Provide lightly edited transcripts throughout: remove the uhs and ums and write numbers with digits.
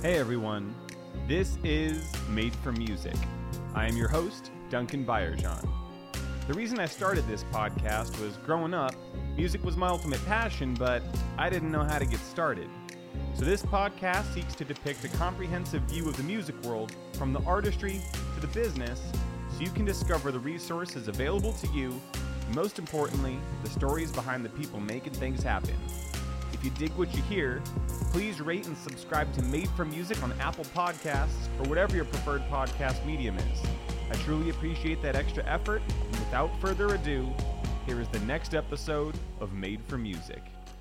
Hey everyone, this is Made for Music. I am your host, Duncan Bayerjan. The reason I started this podcast was growing up, music was my ultimate passion, but I didn't know how to get started. So this podcast seeks to depict a comprehensive view of the music world, from the artistry to the business, so you can discover the resources available to you, and most importantly, the stories behind the people making things happen. If you dig what you hear, please rate and subscribe to Made for Music on Apple Podcasts or whatever your preferred podcast medium is. I truly appreciate that extra effort, and without further ado, here is the next episode of Made for Music.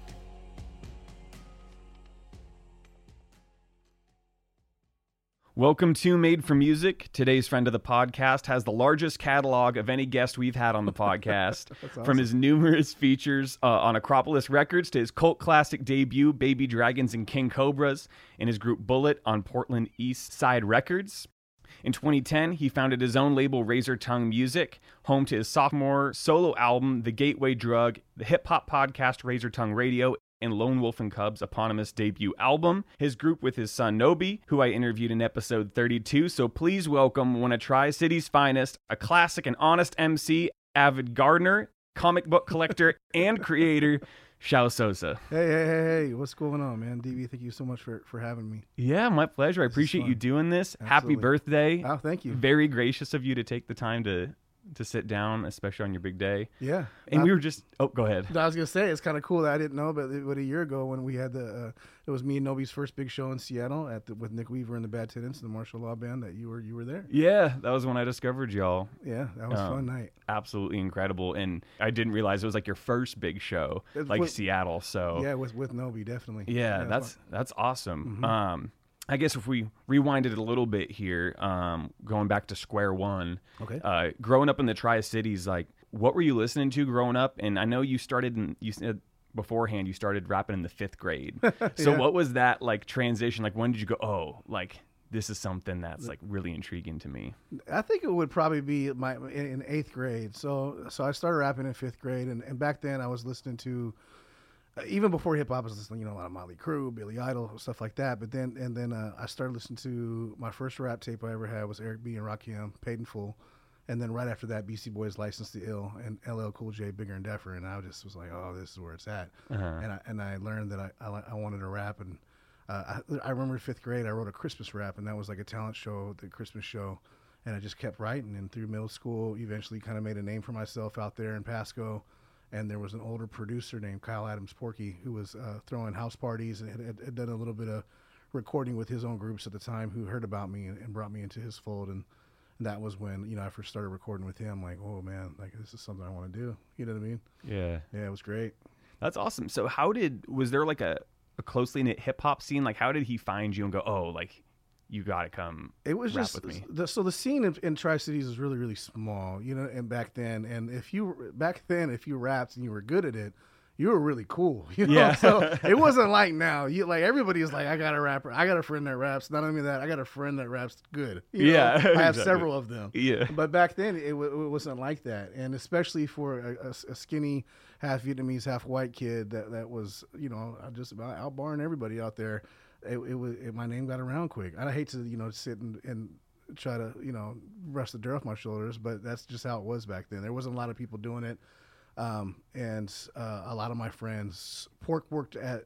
Welcome to Made for Music. Today's friend of the podcast has the largest catalog of any guest we've had on the podcast. Awesome. From his numerous features on Acropolis Records to his cult classic debut, Baby Dragons and King Cobras, and his group Bullet on Portland East Side Records. In 2010, he founded his own label, Razor Tongue Music, home to his sophomore solo album, The Gateway Drug, the hip-hop podcast Razor Tongue Radio, and Lone Wolf and Cub's eponymous debut album, his group with his son Nobi, who I interviewed in episode 32. So please welcome one of Tri-City's finest, a classic and honest MC, avid gardener, comic book collector, and creator, Shao Sosa. Hey, what's going on, man? DB, thank you so much for having me. Yeah, my pleasure. I appreciate you doing this. Absolutely. Happy birthday. Oh, thank you. Very gracious of you to take the time to sit down, especially on your big day. Yeah. And we were just, go ahead. I was going to say, it's kind of cool that I didn't know, but a year ago when we had it was me and Nobi's first big show in Seattle with Nick Weaver and the Bad Tenants and the Martial Law Band, that you were there. Yeah, that was when I discovered y'all. Yeah, that was a fun night. Absolutely incredible. And I didn't realize it was like your first big show, like Seattle. So yeah, with Nobi, definitely. Yeah, that's awesome. Mm-hmm. I guess if we rewind it a little bit here, going back to square one, okay. Growing up in the Tri-Cities, like, what were you listening to growing up? And I know you said beforehand you started rapping in the 5th grade. So Yeah. what was that like transition? Like, when did you go, oh, like, this is something that's like really intriguing to me? I think it would probably be in 8th grade. So I started rapping in 5th grade, and back then I was listening to, even before hip hop, I was listening, a lot of Motley Crue, Billy Idol, stuff like that. But then I started listening to, my first rap tape I ever had was Eric B. and Rakim, Paid in Full. And then right after that, Beastie Boys, License to Ill, and LL Cool J, Bigger and Deffer. And I just was like, oh, this is where it's at. Uh-huh. And I learned that I wanted to rap. And I remember in 5th grade, I wrote a Christmas rap, and that was like a talent show, the Christmas show. And I just kept writing. And through middle school, eventually kind of made a name for myself out there in Pasco. And there was an older producer named Kyle Adams Porky who was throwing house parties and had done a little bit of recording with his own groups at the time, who heard about me and brought me into his fold. And that was when, I first started recording with him. Like, oh, man, like, this is something I want to do. You know what I mean? Yeah. Yeah, it was great. That's awesome. So was there like a closely knit hip hop scene? Like, how did he find you and go, oh, like, you got to come It was rap just with me? the scene in Tri-Cities is really, really small, and back then, and if you rapped and you were good at it, you were really cool, Yeah. So it wasn't like now. Everybody is like, I got a rapper, I got a friend that raps. Not only that, I got a friend that raps good. Yeah, I have exactly. several of them. Yeah. But back then, it wasn't like that, and especially for a skinny, half Vietnamese, half white kid that was, just about outbarring everybody out there. My name got around quick. I hate to, sit and try to, brush the dirt off my shoulders, but that's just how it was back then. There wasn't a lot of people doing it. And a lot of my friends, Pork worked at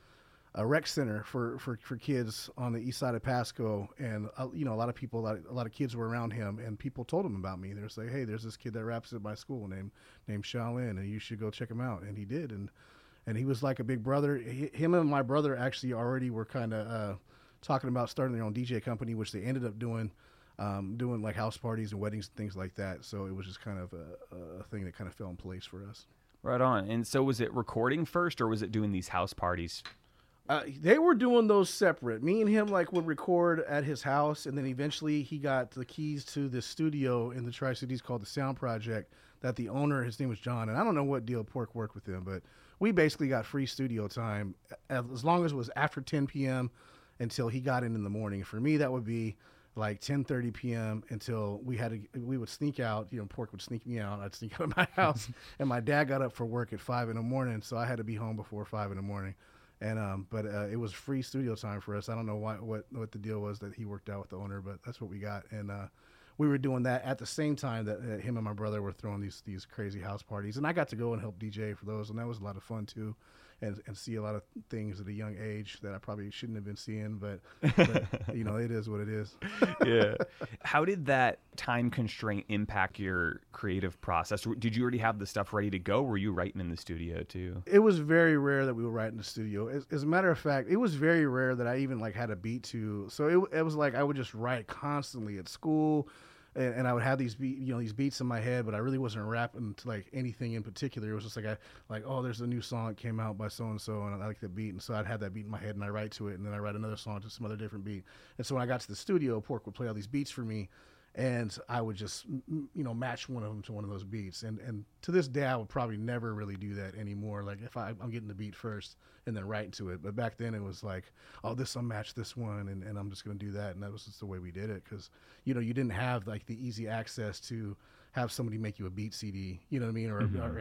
a rec center for kids on the east side of Pasco. And, a lot of kids were around him, and people told him about me. They were like, hey, there's this kid that raps at my school named Shaolin, and you should go check him out. And he did. And he was like a big brother. Him and my brother actually already were kind of talking about starting their own DJ company, which they ended up doing like house parties and weddings and things like that. So it was just kind of a thing that kind of fell in place for us. Right on. And so was it recording first, or was it doing these house parties? They were doing those separate. Me and him would record at his house, and then eventually he got the keys to this studio in the Tri-Cities called the Sound Project that the owner, his name was John, and I don't know what deal Pork worked with him, but we basically got free studio time as long as it was after 10 p.m. until he got in the morning. For me, that would be like 10:30 p.m. until we would sneak out. Pork would sneak me out. I'd sneak out of my house, and my dad got up for work at 5 in the morning, so I had to be home before 5 in the morning. But it was free studio time for us. I don't know what the deal was that he worked out with the owner, but that's what we got. And we were doing that at the same time that him and my brother were throwing these crazy house parties, and I got to go and help DJ for those, and that was a lot of fun too, and see a lot of things at a young age that I probably shouldn't have been seeing, but it is what it is. Yeah. How did that time constraint impact your creative process? Did you already have the stuff ready to go? Or were you writing in the studio too? It was very rare that we would write in the studio. As a matter of fact, it was very rare that I even had a beat to. So it was like I would just write constantly at school. And I would have these beats in my head, but I really wasn't rapping to anything in particular. It was just there's a new song that came out by so and so, and I like the beat, and so I'd have that beat in my head, and I write to it, and then I write another song to some other different beat. And so when I got to the studio, Pork would play all these beats for me, and I would just match one of them to one of those beats. And to this day, I would probably never really do that anymore. Like if I'm getting the beat first and then writing to it. But back then it was like, oh, this I'll match this one, and I'm just going to do that. And that was just the way we did it, because you didn't have the easy access to have somebody make you a beat CD, you know what I mean?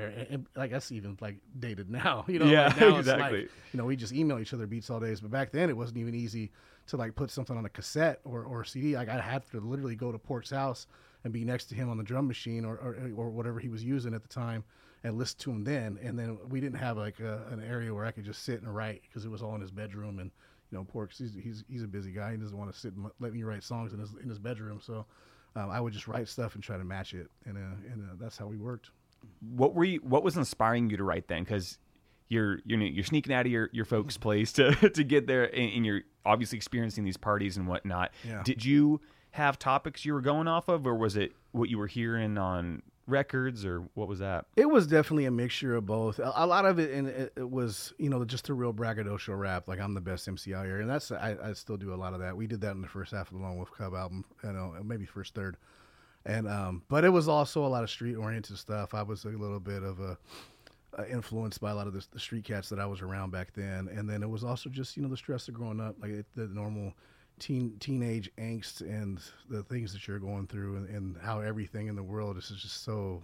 Or that's even dated now, Yeah, now exactly. It's we just email each other beats all days, but back then it wasn't even easy to put something on a cassette or CD. I had to literally go to Pork's house and be next to him on the drum machine or whatever he was using at the time and listen to him then. And then we didn't have an area where I could just sit and write, because it was all in his bedroom. And Pork's he's a busy guy. He doesn't want to sit and let me write songs in his bedroom. So I would just write stuff and try to match it, and that's how we worked. What was inspiring you to write then? Because you're sneaking out of your folks' place to get there, and you're obviously experiencing these parties and whatnot. Yeah. Did you have topics you were going off of, or was it what you were hearing on records, or what was that? It was definitely a mixture of both. A lot of it, and it was just a real braggadocio rap, like I'm the best MC out here, and that's I still do a lot of that. We did that in the first half of the Lone Wolf Cub album, maybe first third, and but it was also a lot of street oriented stuff. I was a little bit of influenced by a lot of the street cats that I was around back then, and then it was also just the stress of growing up, the normal teenage angst and the things that you're going through, and how everything in the world is just so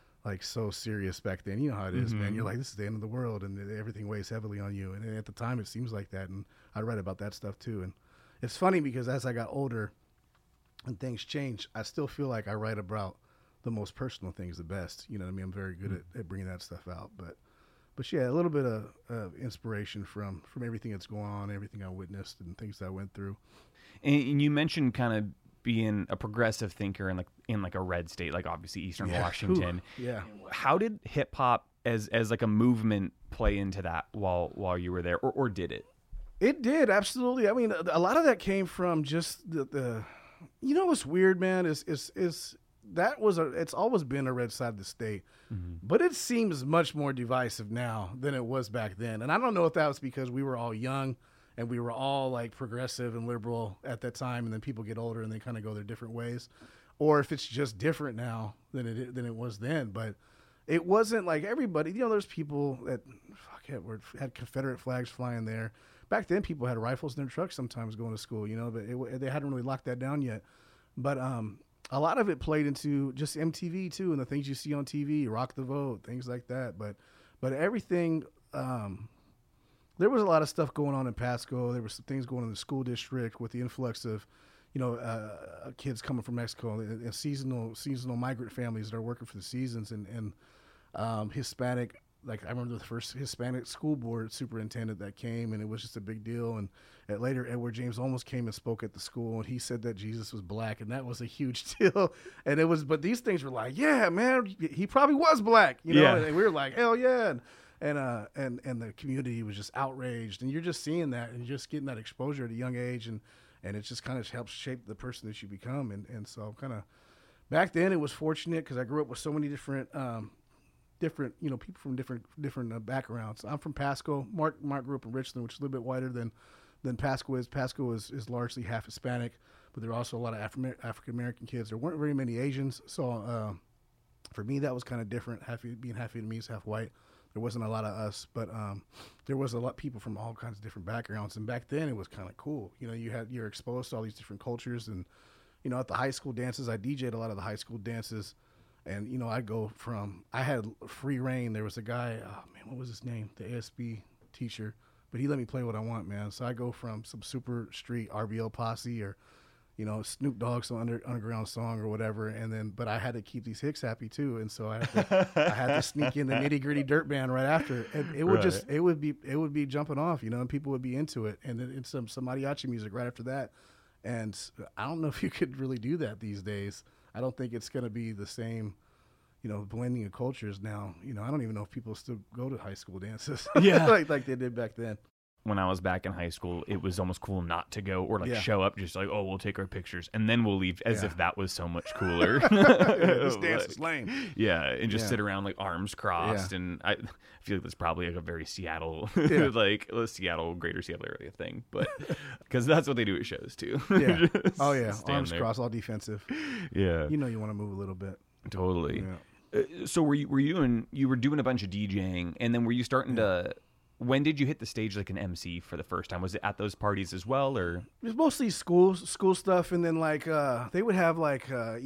serious back then. You know how it is, man. You're like, this is the end of the world, and everything weighs heavily on you. And at the time, it seems like that. And I read about that stuff too. And it's funny because as I got older and things changed, I still feel like I write about the most personal things the best. You know what I mean? I'm very good at bringing that stuff out. But yeah, a little bit of inspiration from everything that's going on, everything I witnessed, and things that I went through. And you mentioned kind of being a progressive thinker in a red state, like obviously Eastern Washington. Ooh, yeah. How did hip hop as a movement play into that while you were there, or did it? It did, absolutely. I mean, a lot of that came from just the what's weird, man, is it's always been a red side of the state, but it seems much more divisive now than it was back then. And I don't know if that was because we were all young and we were all progressive and liberal at that time, and then people get older and they kind of go their different ways, or if it's just different now than it was then. But it wasn't like everybody. There's people that had Confederate flags flying there. Back then, people had rifles in their trucks sometimes going to school. But they hadn't really locked that down yet. But a lot of it played into just MTV too, and the things you see on TV, Rock the Vote, things like that. But everything. There was a lot of stuff going on in Pasco. There were some things going on in the school district with the influx of, kids coming from Mexico and seasonal migrant families that are working for the seasons, and Hispanic. I remember the first Hispanic school board superintendent that came, and it was just a big deal. And later, Edward James almost came and spoke at the school, and he said that Jesus was black, and that was a huge deal. And but these things were like, yeah, man, he probably was black, Yeah. And we were like, hell yeah. And the community was just outraged, and you're just seeing that, and you're just getting that exposure at a young age, and it just kind of helps shape the person that you become. And so kind of back then it was fortunate because I grew up with so many different people from different backgrounds. I'm from Pasco. Mark grew up in Richland, which is a little bit whiter than Pasco is. Pasco is largely half Hispanic, but there are also a lot of African American kids. There weren't very many Asians, so for me that was kind of different. Being half Vietnamese, half white. There wasn't a lot of us, but there was a lot of people from all kinds of different backgrounds. And back then it was kind of cool. You're exposed to all these different cultures. And, at the high school dances, I DJ'd a lot of the high school dances. And, I had free reign. There was a guy, oh man, what was his name? The ASB teacher, but he let me play what I want, man. So I go from some super street RBL Posse or, you know, Snoop Dogg, some underground song or whatever, and then but I had to keep these Hicks happy too, and so I had to sneak in the Nitty Gritty Dirt Band right after. And it would just it would be jumping off, you know, and people would be into it, and then it's some mariachi music right after that. And I don't know if you could really do that these days. I don't think it's going to be the same, you know, blending of cultures now. You know, I don't even know if people still go to high school dances like they did back then. When I was back in high school, it was almost cool not to go or like show up just like, oh, we'll take our pictures and then we'll leave, as if that was so much cooler. This dance is lame. Yeah, and just sit around like arms crossed. And I feel like that's probably like a very Seattle, like Seattle, greater Seattle area thing. But because that's what they do at shows too. Yeah. Oh, yeah. Arms crossed, all defensive. Yeah. You know you want to move a little bit. Totally. Yeah. So were you doing a bunch of DJing, and then were you starting to... When did you hit the stage like an MC for the first time? Was it at those parties as well, or? It was mostly school stuff, and then like they would have like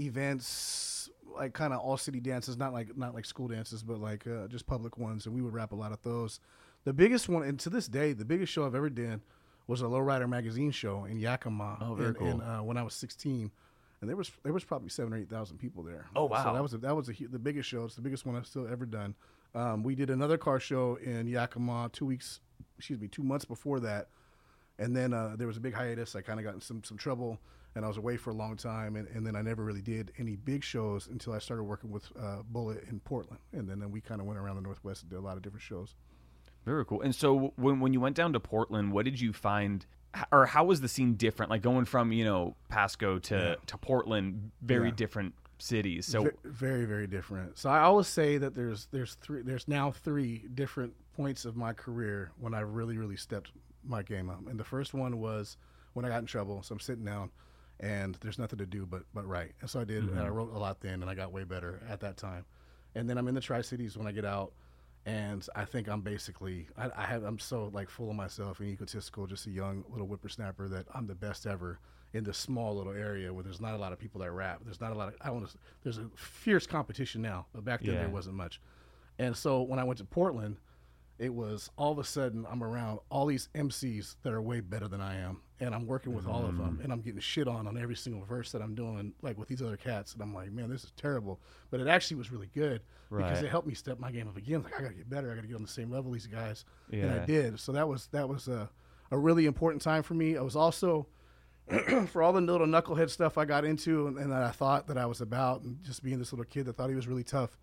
events, like kind of all city dances, not like school dances, but like just public ones, and we would rap a lot of those. The biggest one, and to this day, the biggest show I've ever done was a Lowrider magazine show in Yakima. Oh, very cool. When I was 16, and there was probably 7,000 or 8,000 people there. Oh wow! So that was the biggest show. It's the biggest one I've still ever done. We did another car show in Yakima 2 months before that. And then there was a big hiatus. I kind of got in some trouble, and I was away for a long time. And then I never really did any big shows until I started working with Bullet in Portland. And then we kind of went around the Northwest and did a lot of different shows. Very cool. And so when you went down to Portland, what did you find, or how was the scene different? Like going from, you know, Pasco to Portland, very different cities. So very, very different. So I always say that there's now three different points of my career when I really, really stepped my game up. And the first one was when I got in trouble. So I'm sitting down and there's nothing to do but write. And so I did, and I wrote a lot then, and I got way better at that time. And then I'm in the Tri-Cities when I get out, and I think I'm basically, I'm so like full of myself and egotistical, just a young little whippersnapper, that I'm the best ever in this small little area where there's not a lot of people that rap. There's not a lot of, there's a fierce competition now, but back then there wasn't much. And so when I went to Portland, it was all of a sudden I'm around all these MCs that are way better than I am, and I'm working with all of them, and I'm getting shit on every single verse that I'm doing, like with these other cats, and I'm like, man, this is terrible. But it actually was really good because it helped me step my game up again. Like, I got to get better. I got to get on the same level as these guys, and I did. So that was a really important time for me. I was also for all the little knucklehead stuff I got into and that I thought that I was about, and just being this little kid that thought he was really tough.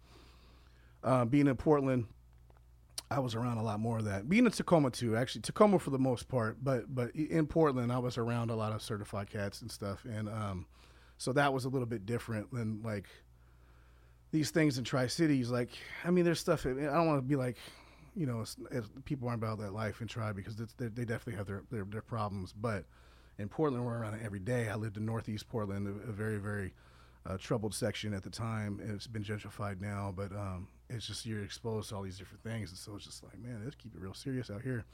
Being in Portland, I was around a lot more of that. Being in Tacoma too, actually Tacoma for the most part, but in Portland I was around a lot of certified cats and stuff, and so that was a little bit different than like these things in Tri-Cities. Like, I mean, there's stuff. I don't want to be like, you know, people aren't about that life in Tri, because they definitely have their problems, but in Portland, we're around it every day. I lived in Northeast Portland, a very, very troubled section at the time, and it's been gentrified now. But it's just, you're exposed to all these different things, and so it's just like, man, let's keep it real serious out here.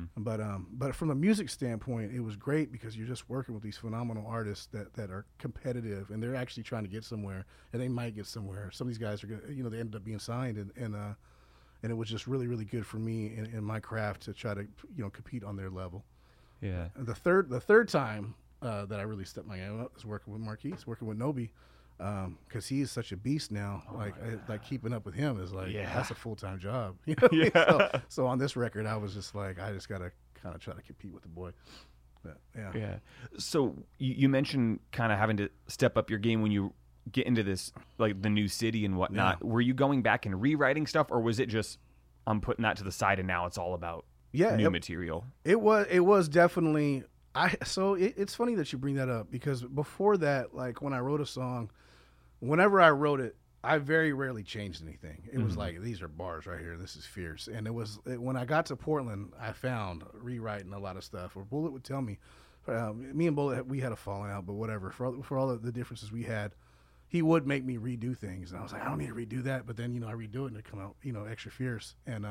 But from a music standpoint, it was great because you're just working with these phenomenal artists that are competitive, and they're actually trying to get somewhere, and they might get somewhere. Some of these guys are gonna, you know, they ended up being signed, and it was just really, really good for me in my craft to try to, you know, compete on their level. Yeah. The third time that I really stepped my game up was working with Marquise, working with Nobi, because he is such a beast now. Like keeping up with him is like, that's a full-time job. You know? So on this record, I was just like, I just gotta kind of try to compete with the boy. But, yeah. So you mentioned kind of having to step up your game when you get into this, like the new city and whatnot. Were you going back and rewriting stuff, or was it just I'm putting that to the side and now it's all about new material? It was definitely. It's funny that you bring that up, because before that, like when I wrote a song, whenever I wrote it, I very rarely changed anything. It was like, these are bars right here, this is fierce. And when I got to Portland, I found rewriting a lot of stuff. Or Bullet would tell me, me and Bullet, we had a falling out, but whatever. For all of the differences we had, he would make me redo things, and I was like, I don't need to redo that. But then, you know, I redo it and it come out, you know, extra fierce.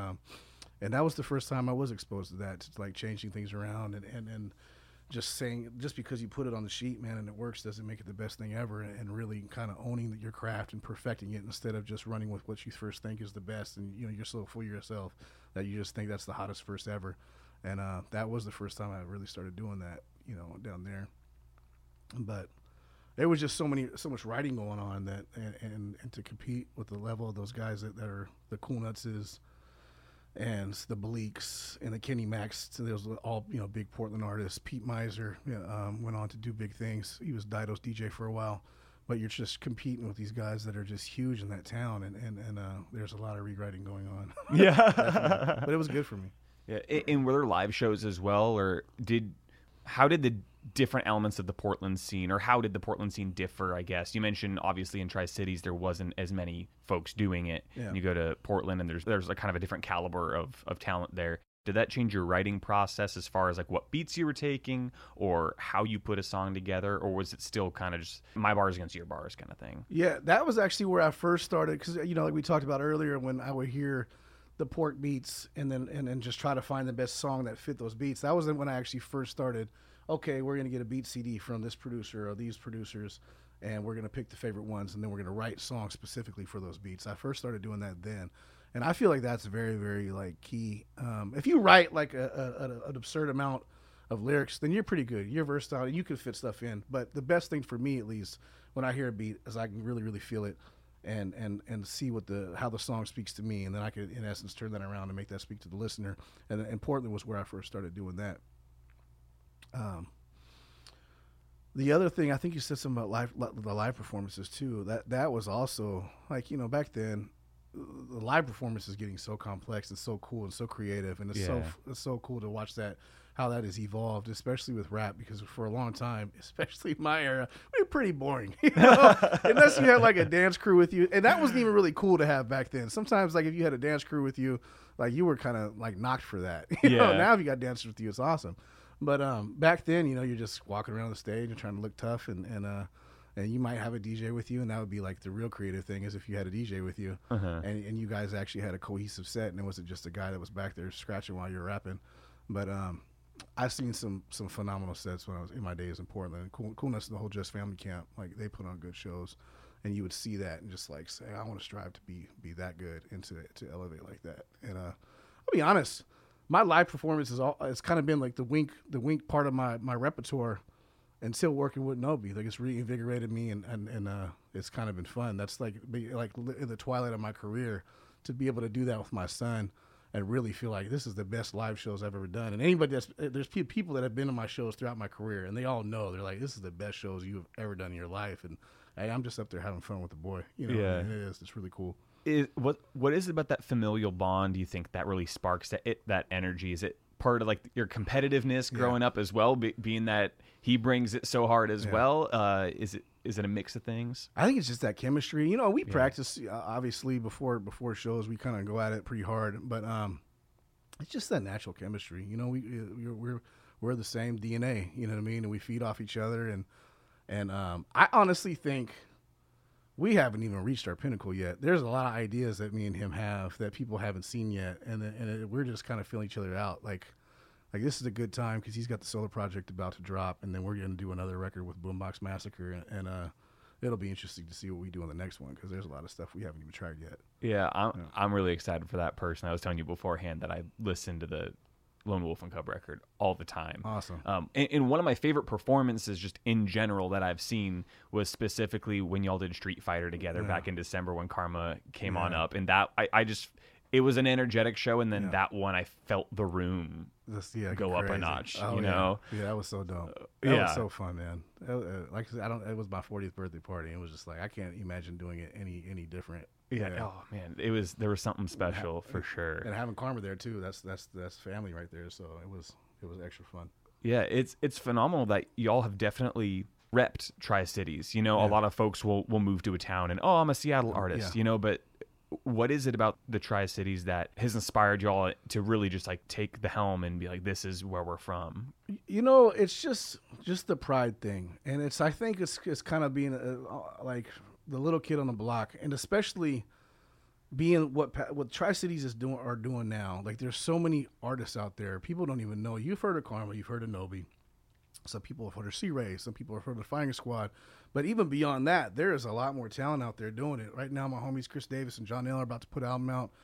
And that was the first time I was exposed to that, to like changing things around and just saying, just because you put it on the sheet, man, and it works doesn't make it the best thing ever, and really kind of owning your craft and perfecting it instead of just running with what you first think is the best. And, you know, you're so full of yourself that you just think that's the hottest verse ever. And that was the first time I really started doing that, down there. But there was just so much writing going on that, and to compete with the level of those guys that are the Cool Nutses and the Bleaks and the Kenny Max. So those were all big Portland artists. Pete Miser went on to do big things. He was Dido's DJ for a while. But you're just competing with these guys that are just huge in that town, and there's a lot of rewriting going on. Yeah. But it was good for me. Yeah, and were there live shows as well, or how did the different elements of the Portland scene, or how did the Portland scene differ, I guess? You mentioned, obviously, in Tri-Cities, there wasn't as many folks doing it. Yeah. You go to Portland, and there's a kind of a different caliber of talent there. Did that change your writing process as far as like what beats you were taking or how you put a song together, or was it still kind of just my bars against your bars kind of thing? Yeah, that was actually where I first started because, like we talked about earlier, when I would hear the Pork beats and then just try to find the best song that fit those beats. That was when I actually first started, okay, we're going to get a beat CD from this producer or these producers, and we're going to pick the favorite ones, and then we're going to write songs specifically for those beats. I first started doing that then. And I feel like that's very, very like key. If you write like an absurd amount of lyrics, then you're pretty good. You're versatile. And you can fit stuff in. But the best thing for me, at least, when I hear a beat, is I can really, really feel it and see how the song speaks to me, and then I could, in essence, turn that around and make that speak to the listener. And Portland was where I first started doing that. The other thing, I think you said something about the live performances too. That was also like, back then, the live performance is getting so complex and so cool and so creative, and it's so cool to watch how that has evolved, especially with rap, because for a long time, especially in my era, we were pretty boring. Unless you had like a dance crew with you, and that wasn't even really cool to have back then. Sometimes, like if you had a dance crew with you, like you were kind of like knocked for that. Now if you got dancers with you, it's awesome. But back then, you're just walking around the stage and trying to look tough, and you might have a DJ with you, and that would be like the real creative thing is if you had a DJ with you, and you guys actually had a cohesive set, and it wasn't just a guy that was back there scratching while you were rapping. But I've seen some phenomenal sets when I was in my days in Portland. Cool Nuts and the whole Just Family Camp, like they put on good shows, and you would see that and just like say, I want to strive to be that good and to elevate like that. And I'll be honest, my live performance it's kind of been like the wink part of my repertoire until working with Nobi. Like it's reinvigorated me, and it's kind of been fun. That's like in the twilight of my career to be able to do that with my son and really feel like this is the best live shows I've ever done. And there's people that have been to my shows throughout my career, and they all know, they're like, this is the best shows you've ever done in your life. And hey, I'm just up there having fun with the boy. Yeah. And it is. It's really cool. What is it about that familial bond, do you think, that really sparks that energy? Is it part of like your competitiveness growing up as well, being that he brings it so hard as well? Is it a mix of things? I think it's just that chemistry. We practice obviously before shows. We kind of go at it pretty hard, but it's just that natural chemistry. We're the same DNA. You know what I mean? And we feed off each other. And I honestly think we haven't even reached our pinnacle yet. There's a lot of ideas that me and him have that people haven't seen yet, and we're just kind of feeling each other out. Like this is a good time because he's got the solo project about to drop, and then we're going to do another record with Boombox Massacre, and it'll be interesting to see what we do on the next one because there's a lot of stuff we haven't even tried yet. Yeah, I'm really excited for that person. I was telling you beforehand that I listened to the Lone Wolf and Cub record all the time. Awesome. And one of my favorite performances just in general that I've seen was specifically when y'all did Street Fighter together back in December when Karma came on up. And that, I just, it was an energetic show. And then that one, I felt the room go up a notch, you know? Yeah, that was so dope. That was so fun, man. Like I said, it was my 40th birthday party. And it was just like, I can't imagine doing it any different. Yeah. Oh man, there was something special for sure. And having Karma there too, that's family right there. So it was extra fun. Yeah, it's phenomenal that y'all have definitely repped Tri-Cities. A lot of folks will move to a town and I'm a Seattle artist, but what is it about the Tri-Cities that has inspired y'all to really just like take the helm and be like, this is where we're from? It's just the pride thing, and I think it's kind of being like the little kid on the block, and especially being what Tri-Cities are doing now. Like there's so many artists out there. People don't even know. You've heard of Karma, you've heard of Nobi. Some people have heard of C-Ray, some people have heard of Firing Squad. But even beyond that, there is a lot more talent out there doing it. Right now, my homies Chris Davis and John L are about to put an album out,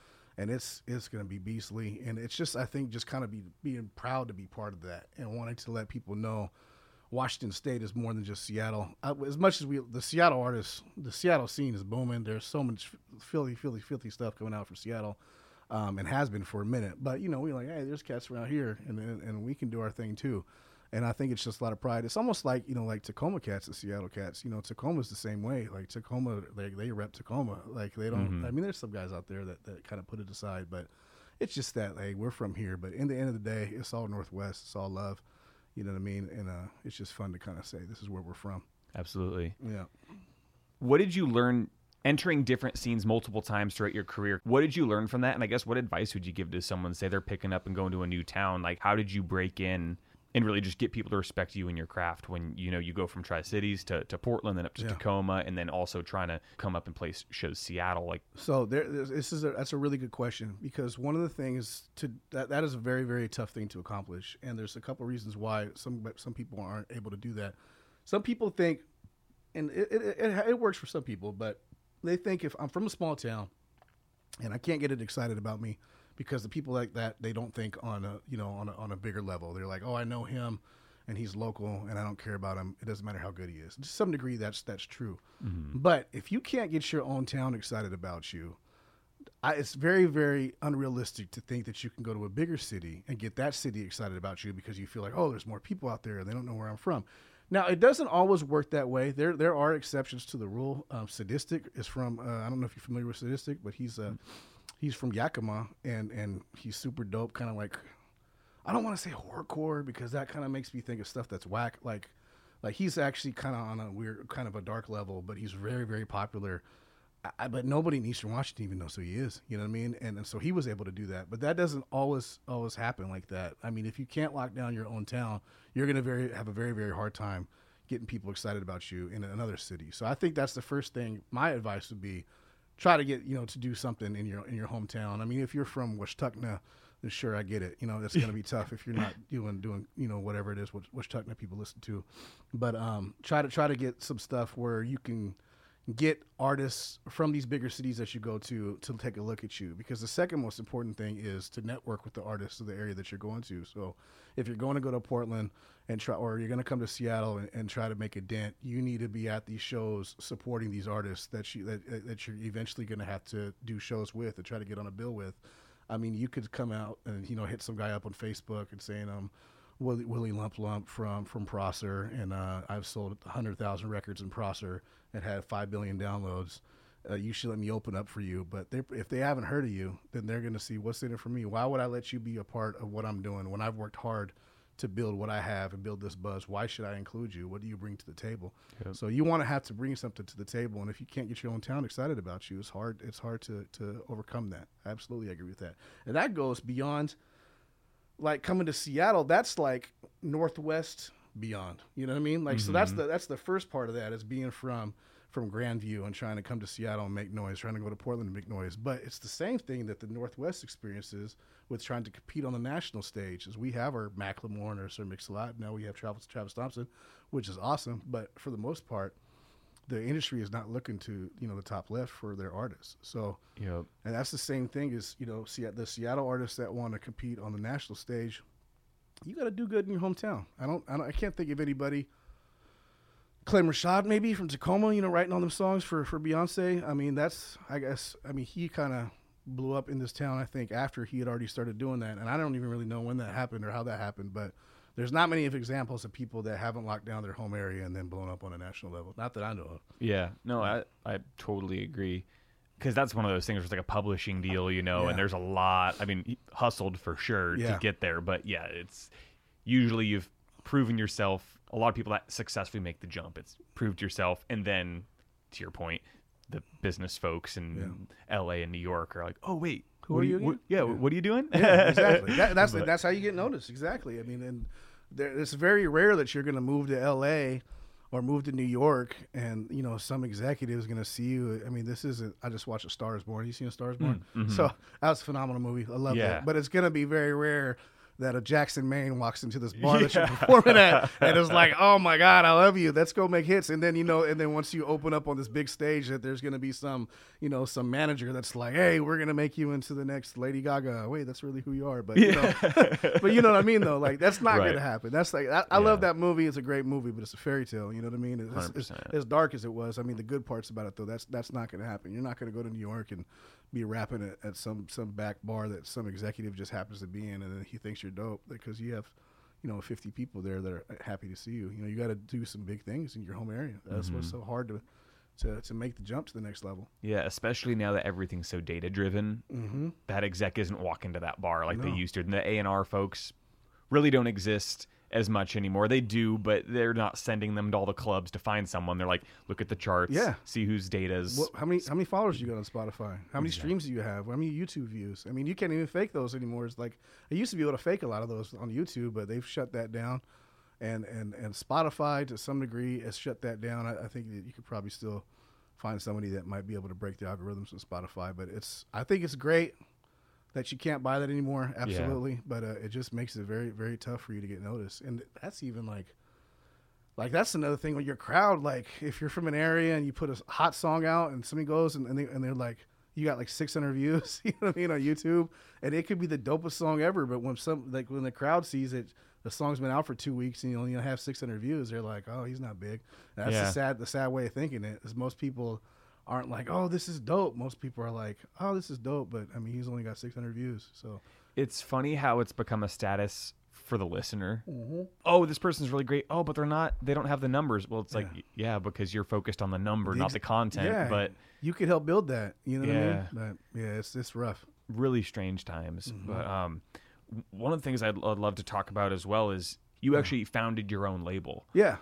and it's going to be beastly. And it's just, I think, just kind of being proud to be part of that and wanting to let people know Washington State is more than just Seattle. As much as the Seattle artists, the Seattle scene is booming. There's so much filthy stuff coming out from Seattle, and has been for a minute. But we're like, hey, there's cats around here, and we can do our thing too. And I think it's just a lot of pride. It's almost like like Tacoma cats and Seattle cats. Tacoma's the same way. Like Tacoma, they rep Tacoma. Like they don't. Mm-hmm. I mean, there's some guys out there that kind of put it aside, but it's just that we're from here. But in the end of the day, it's all Northwest. It's all love. You know what I mean? And it's just fun to kind of say this is where we're from. Absolutely. Yeah. What did you learn entering different scenes multiple times throughout your career? What did you learn from that? And I guess what advice would you give to someone, say they're picking up and going to a new town? Like, how did you break in and really just get people to respect you and your craft when, you go from Tri-Cities to Portland, then up to Tacoma, and then also trying to come up and play shows Seattle? Like, so that's a really good question, because one of the things that is a very, very tough thing to accomplish. And there's a couple reasons why some people aren't able to do that. Some people think, and it works for some people, but they think if I'm from a small town and I can't get it excited about me, because the people like that, they don't think on a bigger level. They're like, oh, I know him and he's local and I don't care about him. It doesn't matter how good he is. To some degree, that's true. Mm-hmm. But if you can't get your own town excited about you, it's very, very unrealistic to think that you can go to a bigger city and get that city excited about you because you feel like, oh, there's more people out there and they don't know where I'm from. Now, it doesn't always work that way. There are exceptions to the rule. Sadistic is from, I don't know if you're familiar with Sadistic, but he's from Yakima, and he's super dope, kind of like, I don't want to say horrorcore because that kind of makes me think of stuff that's whack. Like he's actually kind of on a weird, kind of a dark level, but he's very, very popular. But nobody in Eastern Washington even knows who he is. You know what I mean? And so he was able to do that. But that doesn't always happen like that. I mean, if you can't lock down your own town, you're going to have a very, very hard time getting people excited about you in another city. So I think that's the first thing. My advice would be try to get, to do something in your hometown. I mean, if you're from Washtuckna, then sure, I get it. That's going to be tough if you're not doing whatever it is what Washtuckna people listen to. But try to get some stuff where you can get artists from these bigger cities that you go to take a look at you, because the second most important thing is to network with the artists of the area that you're going to. So if you're going to go to Portland or you're going to come to Seattle and try to make a dent, you need to be at these shows supporting these artists that you're eventually going to have to do shows with and try to get on a bill with. I mean, you could come out and hit some guy up on Facebook and saying Willie Lump Lump from Prosser, and I've sold 100,000 records in Prosser and had 5 billion downloads. You should let me open up for you. But if they haven't heard of you, then they're going to see what's in it for me. Why would I let you be a part of what I'm doing when I've worked hard to build what I have and build this buzz? Why should I include you? What do you bring to the table? Yep. So you want to have to bring something to the table. And if you can't get your own town excited about you, it's hard to overcome that. I absolutely agree with that. And that goes beyond, like, coming to Seattle. That's like Northwest beyond, you know what I mean? Like, mm-hmm. So that's the first part of that, is being from Grandview and trying to come to Seattle and make noise, trying to go to Portland and make noise. But it's the same thing that the Northwest experiences with trying to compete on the national stage. Is we have our Macklemore and our Sir Mix-a-Lot. Now we have Travis Thompson, which is awesome. But for the most part, the industry is not looking to, the top left for their artists. So, yep. And that's the same thing as, the Seattle artists that want to compete on the national stage. You got to do good in your hometown. I can't think of anybody. Clem Rashad, maybe from Tacoma, writing on them songs for Beyonce. I mean, he kind of blew up in this town, I think, after he had already started doing that. And I don't even really know when that happened or how that happened, but there's not many examples of people that haven't locked down their home area and then blown up on a national level. Not that I know of. Yeah, no, I totally agree. Because that's one of those things where it's like a publishing deal, and there's a lot. I mean, he hustled for sure to get there. But yeah, it's usually you've proven yourself. A lot of people that successfully make the jump, it's proved yourself. And then, to your point, the business folks in L.A. and New York are like, oh, wait. Who are you again? What are you doing? Yeah, exactly. That's how you get noticed. Exactly. I mean, and it's very rare that you're going to move to L.A. or move to New York and, some executive is going to see you. I mean, I just watched A Star is Born. You seen A Star is Born? Mm-hmm. So that was a phenomenal movie. I love it. But it's going to be very rare that a Jackson Maine walks into this bar that you're performing at and is like, oh my God, I love you. Let's go make hits. And then, and then once you open up on this big stage, that there's going to be some manager that's like, hey, we're going to make you into the next Lady Gaga. Wait, that's really who you are. But, but you know what I mean, though? Like, that's not going to happen. That's like, I love that movie. It's a great movie, but it's a fairy tale. You know what I mean? It's as dark as it was. I mean, the good parts about it, though, that's not going to happen. You're not going to go to New York and be rapping at some back bar that some executive just happens to be in, and then he thinks you're dope because you have 50 people there that are happy to see you. You got to do some big things in your home area. That's what's so hard to make the jump to the next level. Yeah, especially now that everything's so data driven. That exec isn't walking to that bar like they used to. And the A&R folks really don't exist as much anymore. They do, but they're not sending them to all the clubs to find someone. They're like, look at the charts, see whose data's. How many followers you got on Spotify? How many streams do you have? How many YouTube views? I mean, you can't even fake those anymore. It's like I used to be able to fake a lot of those on YouTube, but they've shut that down. And Spotify to some degree has shut that down. I think that you could probably still find somebody that might be able to break the algorithms on Spotify, but I think it's great that you can't buy that anymore. Absolutely. Yeah. But it just makes it very, very tough for you to get noticed. And that's even like that's another thing with your crowd. Like if you're from an area and you put a hot song out and somebody goes and they're like, you got like 600 views, you know what I mean, on YouTube, and it could be the dopest song ever. But when when the crowd sees it, the song's been out for 2 weeks and you only have 600 views, they're like, oh, he's not big. And that's the sad way of thinking it is most people aren't like, oh, this is dope. Most people are like, oh, this is dope, but I mean, he's only got 600 views. So it's funny how it's become a status for the listener. Oh, this person's really great. Oh, but they don't have the numbers. Well, it's like, because you're focused on the number, not the content. Yeah, but you could help build that. You know what I mean? But it's rough. Really strange times. But one of the things I'd love to talk about as well is you actually founded your own label. Yeah.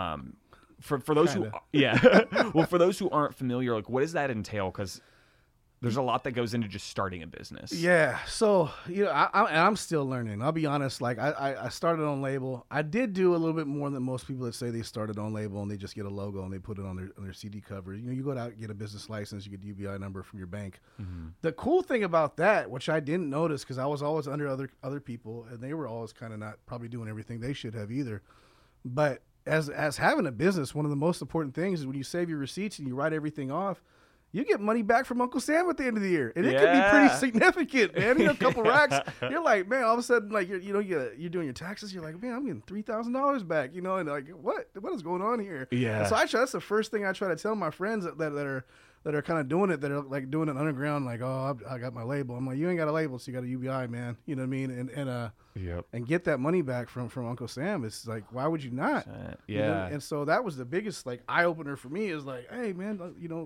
For those who well, for those who aren't familiar, like what does that entail? Because there's a lot that goes into just starting a business. Yeah. So I'm still learning. I'll be honest. Like I started on label. I did do a little bit more than most people that say they started on label and they just get a logo and they put it on their CD cover. You go out and get a business license, you get a UBI number from your bank. The cool thing about that, which I didn't notice because I was always under other people and they were always kind of not probably doing everything they should have either, but as having a business, one of the most important things is when you save your receipts and you write everything off, you get money back from Uncle Sam at the end of the year. And it can be pretty significant, man. A couple racks. You're like, man, all of a sudden, like, you're doing your taxes. You're like, man, I'm getting $3,000 back, and like, what is going on here? Yeah. And so that's the first thing I try to tell my friends that are kind of doing it, that are like doing it underground, like, oh, I got my label. I'm like, you ain't got a label, so you got a UBI, man. You know what I mean? And get that money back from Uncle Sam. It's like, why would you not? Yeah. And so that was the biggest like eye opener for me. Is like, hey, man,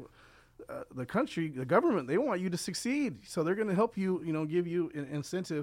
the country, the government, they want you to succeed, so they're going to help you. Give you an incentive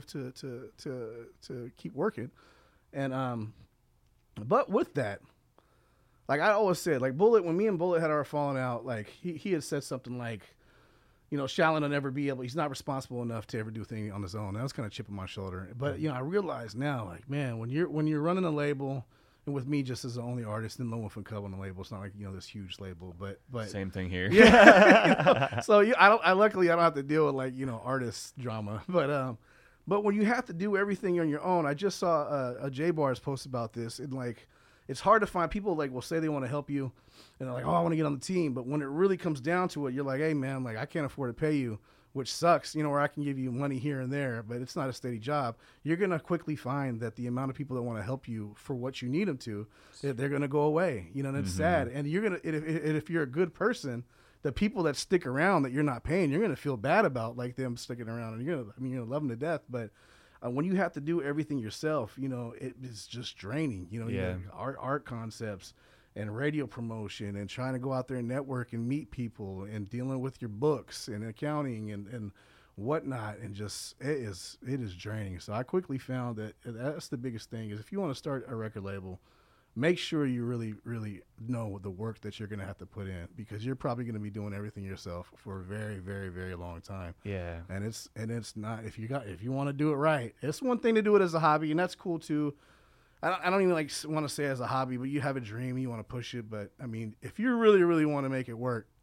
to keep working. And but with that, like I always said, like Bullet, when me and Bullet had our falling out, like he had said something like, Shallon will never be able, he's not responsible enough to ever do things on his own. That was kind of chip on my shoulder. But, I realize now, like, man, when you're running a label, and with me just as the only artist, and Lone Wolf and Cub on the label, it's not like, this huge label, but same thing here. Yeah. So luckily I don't have to deal with like, artist drama, but when you have to do everything on your own, I just saw a J-Bars post about this, and like, it's hard to find people like will say they want to help you and they're like, oh, I want to get on the team. But when it really comes down to it, you're like, hey man, like I can't afford to pay you, which sucks, or I can give you money here and there, but it's not a steady job. You're going to quickly find that the amount of people that want to help you for what you need them to, they're going to go away, and it's sad. And you're going to, if you're a good person, the people that stick around that you're not paying, you're going to feel bad about like them sticking around, and you're going to love them to death. But when you have to do everything yourself, it is just draining. You know, art concepts and radio promotion and trying to go out there and network and meet people and dealing with your books and accounting and whatnot, and just it is draining. So I quickly found that that's the biggest thing is if you want to start a record label, make sure you really, really know the work that you're going to have to put in, because you're probably going to be doing everything yourself for a very, very, very long time. Yeah. And it's not, if you want to do it right, it's one thing to do it as a hobby, and that's cool too. I don't even want to say as a hobby, but you have a dream, you want to push it. But I mean, if you really, really want to make it work,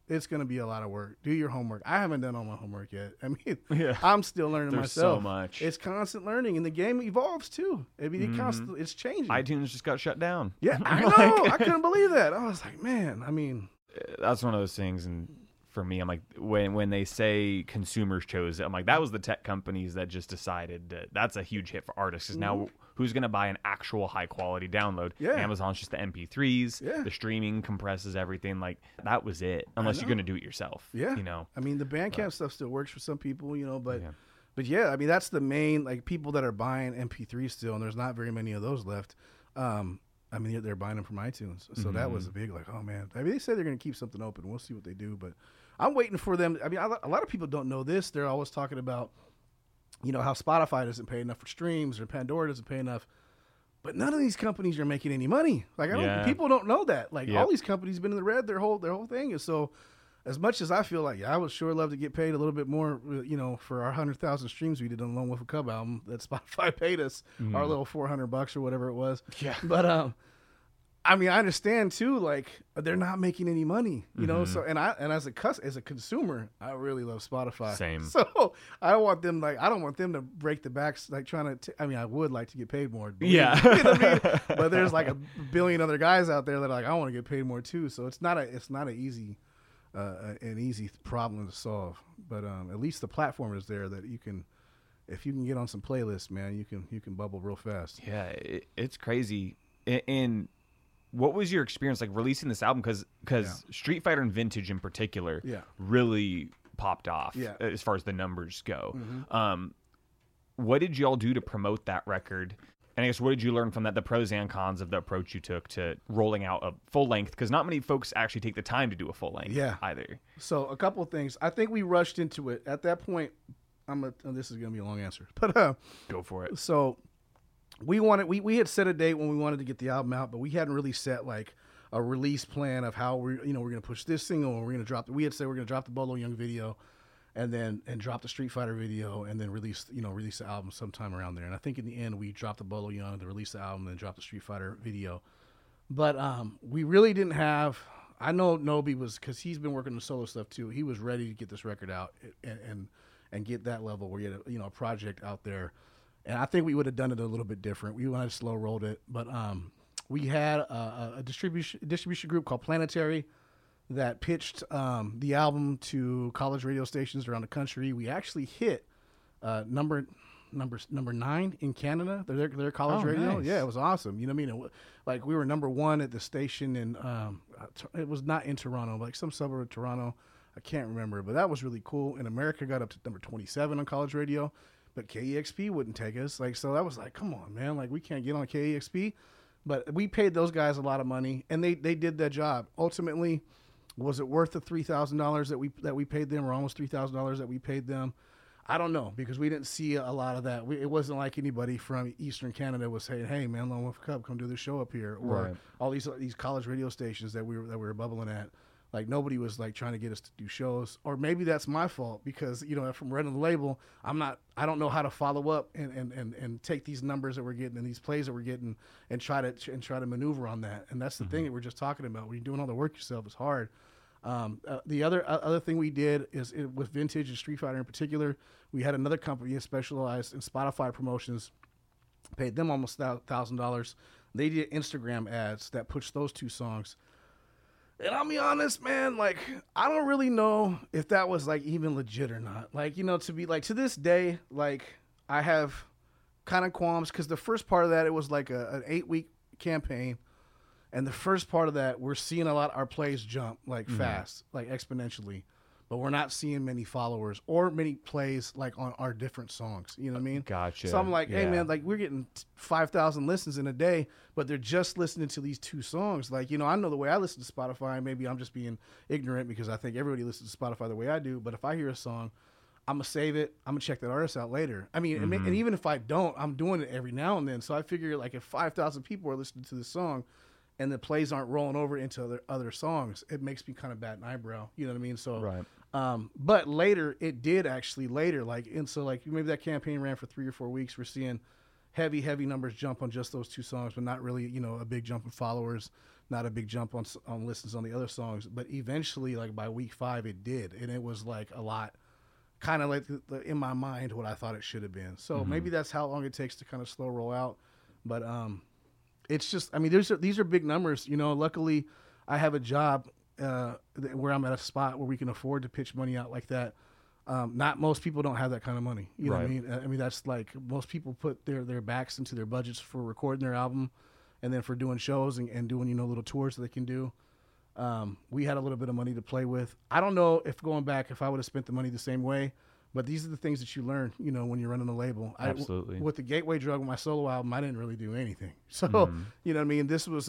It's going to be a lot of work. Do your homework. I haven't done all my homework yet. I mean, Yeah. I'm still learning There's myself. so much. It's constant learning, and the game evolves too. I mean, it's changing. iTunes just got shut down. Yeah, I know. I couldn't believe that. I was like, man. I mean, That's one of those things, and for me, I'm like, when they say consumers chose it, I'm like, that was the tech companies that just decided that that's a huge hit for artists. Because now, who's going to buy an actual high quality download? Yeah. Amazon's just the MP3s. Yeah. The streaming compresses everything. Like, that was it. Unless you're going to do it yourself. Yeah. You know. I mean, the Bandcamp stuff still works for some people, you know, but Yeah. but yeah, I mean, that's the main, like, people that are buying MP3 still, and there's not very many of those left. I mean, they're buying them from iTunes. So that was a big, like, oh man. I mean, they say they're going to keep something open. We'll see what they do, but I'm waiting for them. I mean, a lot of people don't know this. They're always talking about, you know, how Spotify doesn't pay enough for streams or Pandora doesn't pay enough. But none of these companies are making any money. Like, people don't know that. Like, all these companies been in the red. Their whole thing is so. As much as I feel like, I would sure love to get paid a little bit more, you know, for our 100,000 streams we did on the Lone Wolf and Cub album that Spotify paid us, our little $400 or whatever it was. Yeah. But I mean, I understand too. Like, they're not making any money, you know. So, and as a consumer, I really love Spotify. Same. So I want them, like, I don't want them to break the backs, like trying to. I mean, I would like to get paid more. Yeah. You know what I mean? But there's like a billion other guys out there that are like, I want to get paid more too. So it's not an easy problem to solve. But at least the platform is there that you can, if you can get on some playlists, man, you can bubble real fast. Yeah, it's crazy. And what was your experience like releasing this album? Because Street Fighter and Vintage in particular really popped off as far as the numbers go. What did y'all do to promote that record? And I guess what did you learn from that, the pros and cons of the approach you took to rolling out a full length? Because not many folks actually take the time to do a full length either. So a couple of things. I think we rushed into it. At that point, this is going to be a long answer. But go for it. So we had set a date when we wanted to get the album out, but we hadn't really set like a release plan of how we're going to push this single and we're going to drop. We had said we're going to drop the Bolo Young video, and drop the Street Fighter video, and then release the album sometime around there. And I think in the end we dropped the Bolo Young, to release the album, then drop the Street Fighter video. But we really didn't have. I know Nobi was, because he's been working on solo stuff too. He was ready to get this record out and get that level where you had a project out there. And I think we would have done it a little bit different. We might have slow rolled it, but we had a distribution group called Planetary that pitched the album to college radio stations around the country. We actually hit number 9 in Canada. Their college radio. Nice. Yeah, it was awesome. You know what I mean? Like, we were number 1 at the station in it was not in Toronto, like some suburb of Toronto. I can't remember, but that was really cool. And America got up to number 27 on college radio, but KEXP wouldn't take us. Like, so that was like, come on, man. Like, we can't get on KEXP. But we paid those guys a lot of money, and they did that job. Ultimately, was it worth the $3,000 that we paid them, or almost $3,000 that we paid them? I don't know, because we didn't see a lot of that. It wasn't like anybody from Eastern Canada was saying, "Hey, man, Lone Wolf Cub, come do the show up here," or all these college radio stations that we were bubbling at. Like, nobody was like trying to get us to do shows. Or maybe that's my fault, because from running the label, I don't know how to follow up and take these numbers that we're getting and these plays that we're getting and try to maneuver on that. And that's the thing that we're just talking about. When you're doing all the work yourself, it's hard. The other thing we did is with Vintage and Street Fighter in particular, we had another company that specialized in Spotify promotions, paid them almost $1,000. They did Instagram ads that pushed those 2 songs. And I'll be honest, man, like, I don't really know if that was like even legit or not. Like, to be like, to this day, like, I have kind of qualms, because the first part of that, it was like an 8-week campaign. And the first part of that, we're seeing a lot of our plays jump like fast, like exponentially, but we're not seeing many followers or many plays like on our different songs. You know what I mean? Gotcha. So I'm like, hey man, like, we're getting 5,000 listens in a day, but they're just listening to these 2 songs. Like, I know the way I listen to Spotify. Maybe I'm just being ignorant, because I think everybody listens to Spotify the way I do. But if I hear a song, I'm gonna save it. I'm gonna check that artist out later. I mean, and even if I don't, I'm doing it every now and then. So I figure, like, if 5,000 people are listening to this song, and the plays aren't rolling over into other songs, it makes me kind of bat an eyebrow. You know what I mean? So, but later, it did actually like, and so like maybe that campaign ran for 3 or 4 weeks. We're seeing heavy numbers jump on just those 2 songs, but not really, a big jump in followers. not a big jump on listens on the other songs. But eventually, like by week 5, it did, and it was like a lot, kind of like in my mind what I thought it should have been. So maybe that's how long it takes to kind of slow roll out. But it's just, I mean, these are big numbers. You know, luckily I have a job where I'm at a spot where we can afford to pitch money out like that. Not most people don't have that kind of money. You know what I mean? I mean, that's like most people put their backs into their budgets for recording their album and then for doing shows and doing, you know, little tours that they can do. We had a little bit of money to play with. I don't know if going back, if I would have spent the money the same way, but these are the things that you learn, you know, when you're running a label. Absolutely. With the Gateway Drug, my solo album, I didn't really do anything. So, you know what I mean? This was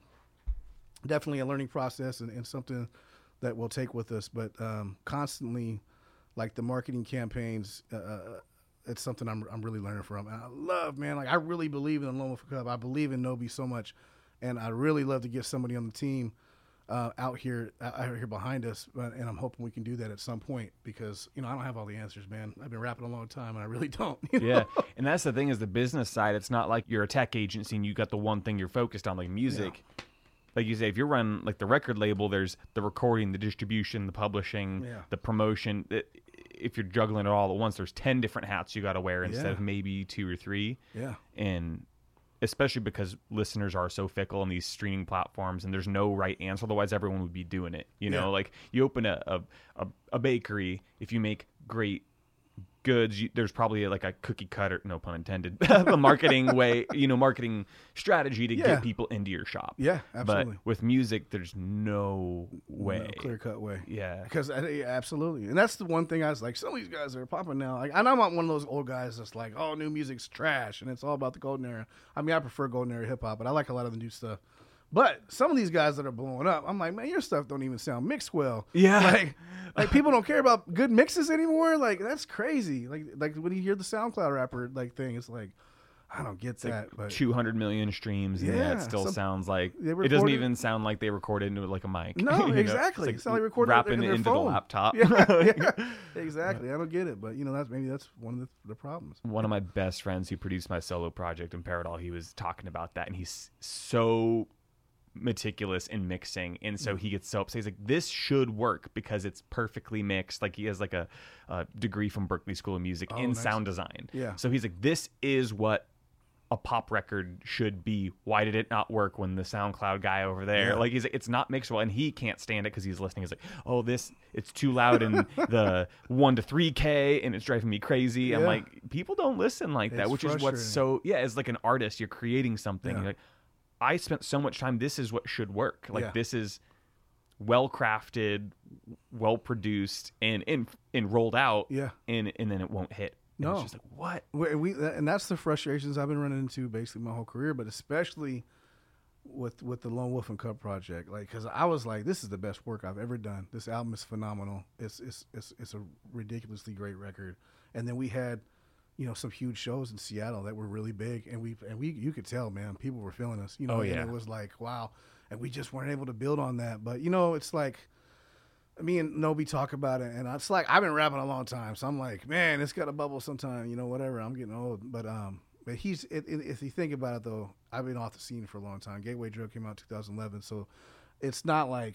definitely a learning process and something that we'll take with us. But constantly, like the marketing campaigns, it's something I'm really learning from. And I love, man, like I really believe in the Lone Wolf Cub. I believe in Nobi so much. And I really love to get somebody on the team out here behind us, and I'm hoping we can do that at some point because, you know, I don't have all the answers, man. I've been rapping a long time, and I really don't. You know? Yeah, and that's the thing is the business side. It's not like you're a tech agency and you got the one thing you're focused on, like music. Yeah. Like you say, if you're running like the record label, there's the recording, the distribution, the publishing, the promotion. If you're juggling it all at once, there's 10 different hats you got to wear instead of maybe 2 or 3. Yeah, and especially because listeners are so fickle on these streaming platforms and there's no right answer. Otherwise, everyone would be doing it. You know, like you open a bakery, if you make great goods, there's probably like a cookie cutter, no pun intended, a marketing way, you know, marketing strategy to get people into your shop. Yeah, absolutely. But with music, there's no way. No clear-cut way. Yeah. Because, absolutely. And that's the one thing I was like, some of these guys are popping now. Like, and I'm not one of those old guys that's like, oh, new music's trash, and it's all about the golden era. I mean, I prefer golden era hip-hop, but I like a lot of the new stuff. But some of these guys that are blowing up, I'm like, man, your stuff don't even sound mixed well. Yeah. Like people don't care about good mixes anymore. Like, that's crazy. Like when you hear the SoundCloud rapper like thing, it's like, I don't get that. Like but 200 million streams, and it still sounds like it doesn't even sound like they recorded into like a mic. No, exactly. It's like recorded rapping into phone. the laptop. Exactly. I don't get it, but you know, that's one of the problems. One of my best friends who produced my solo project in Paradol, he was talking about that, and he's so meticulous in mixing, and so he gets so upset. He's like, this should work because it's perfectly mixed. Like he has like a degree from Berklee School of Music in sound design. Yeah. So he's like, this is what a pop record should be. Why did it not work when the SoundCloud guy over there, like he's like, it's not mixed well, and he can't stand it because he's listening. He's like, oh, it's too loud in the 1 to 3K and it's driving me crazy. I'm like, people don't listen like that, which is what's so, as like an artist, you're creating something. You're like, I spent so much time. This is what should work. Like this is well crafted, well produced, and rolled out. Yeah, and then it won't hit. And it's just like what? And that's the frustrations I've been running into basically my whole career, but especially with the Lone Wolf and Cub project. Like, because I was like, this is the best work I've ever done. This album is phenomenal. It's a ridiculously great record. And then we had, you know, some huge shows in Seattle that were really big, and we you could tell, man, people were feeling us, you know. And it was like, wow, and we just weren't able to build on that. But you know, it's like me and Nobi talk about it, and it's like I've been rapping a long time, so I'm like, man, it's got to bubble sometime, you know, whatever. I'm getting old, but if you think about it though, I've been off the scene for a long time. Gateway Drug came out in 2011, so it's not like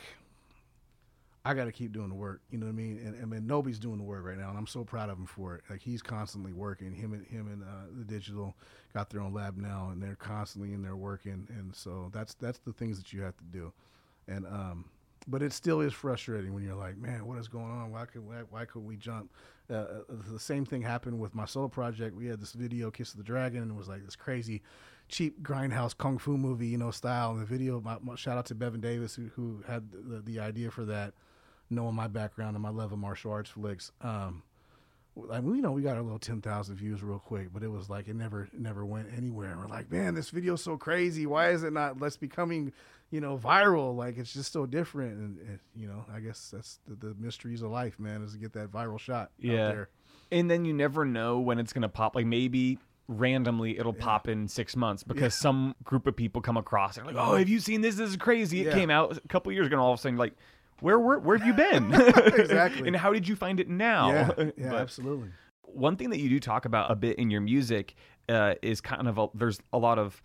I got to keep doing the work, you know what I mean? And I mean, Nobi's doing the work right now, and I'm so proud of him for it. Like, he's constantly working. Him and the Digital got their own lab now, and they're constantly in there working. And so that's the things that you have to do. And but it still is frustrating when you're like, man, what is going on? Why could we jump? The same thing happened with my solo project. We had this video, Kiss of the Dragon, and it was like this crazy, cheap grindhouse kung fu movie, you know, style. And the video, my shout out to Bevan Davis who had the idea for that. Knowing my background and my love of martial arts flicks, I mean, you know, we got a little 10,000 views real quick, but it was like it never went anywhere. And we're like, man, this video's so crazy. Why is it not less becoming, you know, viral? Like, it's just so different. And you know, I guess that's the mysteries of life, man, is to get that viral shot out there. And then you never know when it's gonna pop. Like maybe randomly it'll pop in 6 months because some group of people come across it, like, oh, have you seen this? This is crazy. It came out a couple years ago, and all of a sudden, like, where have you been? Exactly. And how did you find it now? Yeah, absolutely. One thing that you do talk about a bit in your music is kind of there's a lot of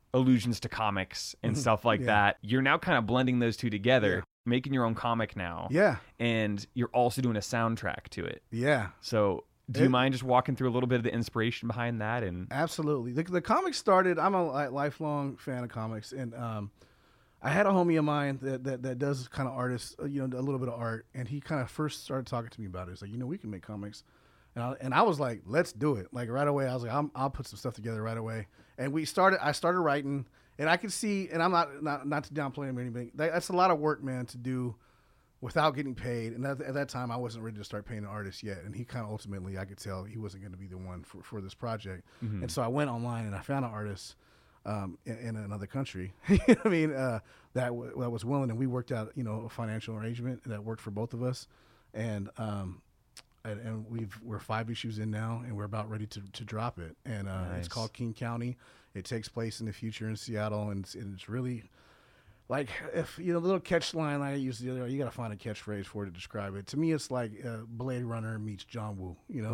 allusions to comics and stuff like Yeah. that. You're now kind of blending those two together, making your own comic now. Yeah. And you're also doing a soundtrack to it. Yeah. So do you mind just walking through a little bit of the inspiration behind that? And Absolutely. The comics started, I'm a lifelong fan of comics, and I had a homie of mine that does kind of artists, a little bit of art, and he kind of first started talking to me about it. He's like, we can make comics. And I was like, let's do it. Like right away, I was like, I'll put some stuff together right away. And I started writing, and I could see, and I'm not to downplay him or anything. That's a lot of work, man, to do without getting paid. And at that time, I wasn't ready to start paying an artist yet. And he kind of ultimately, I could tell he wasn't going to be the one for this project. Mm-hmm. And so I went online and I found an artist in another country. You know what I mean? That was willing, and we worked out, a financial arrangement that worked for both of us. And we're 5 issues in now, and we're about ready to drop it. And Nice. It's called King County. It takes place in the future in Seattle, and it's really like, if the little catch line I used the other day, you got to find a catchphrase for it to describe it. To me, it's like Blade Runner meets John Woo,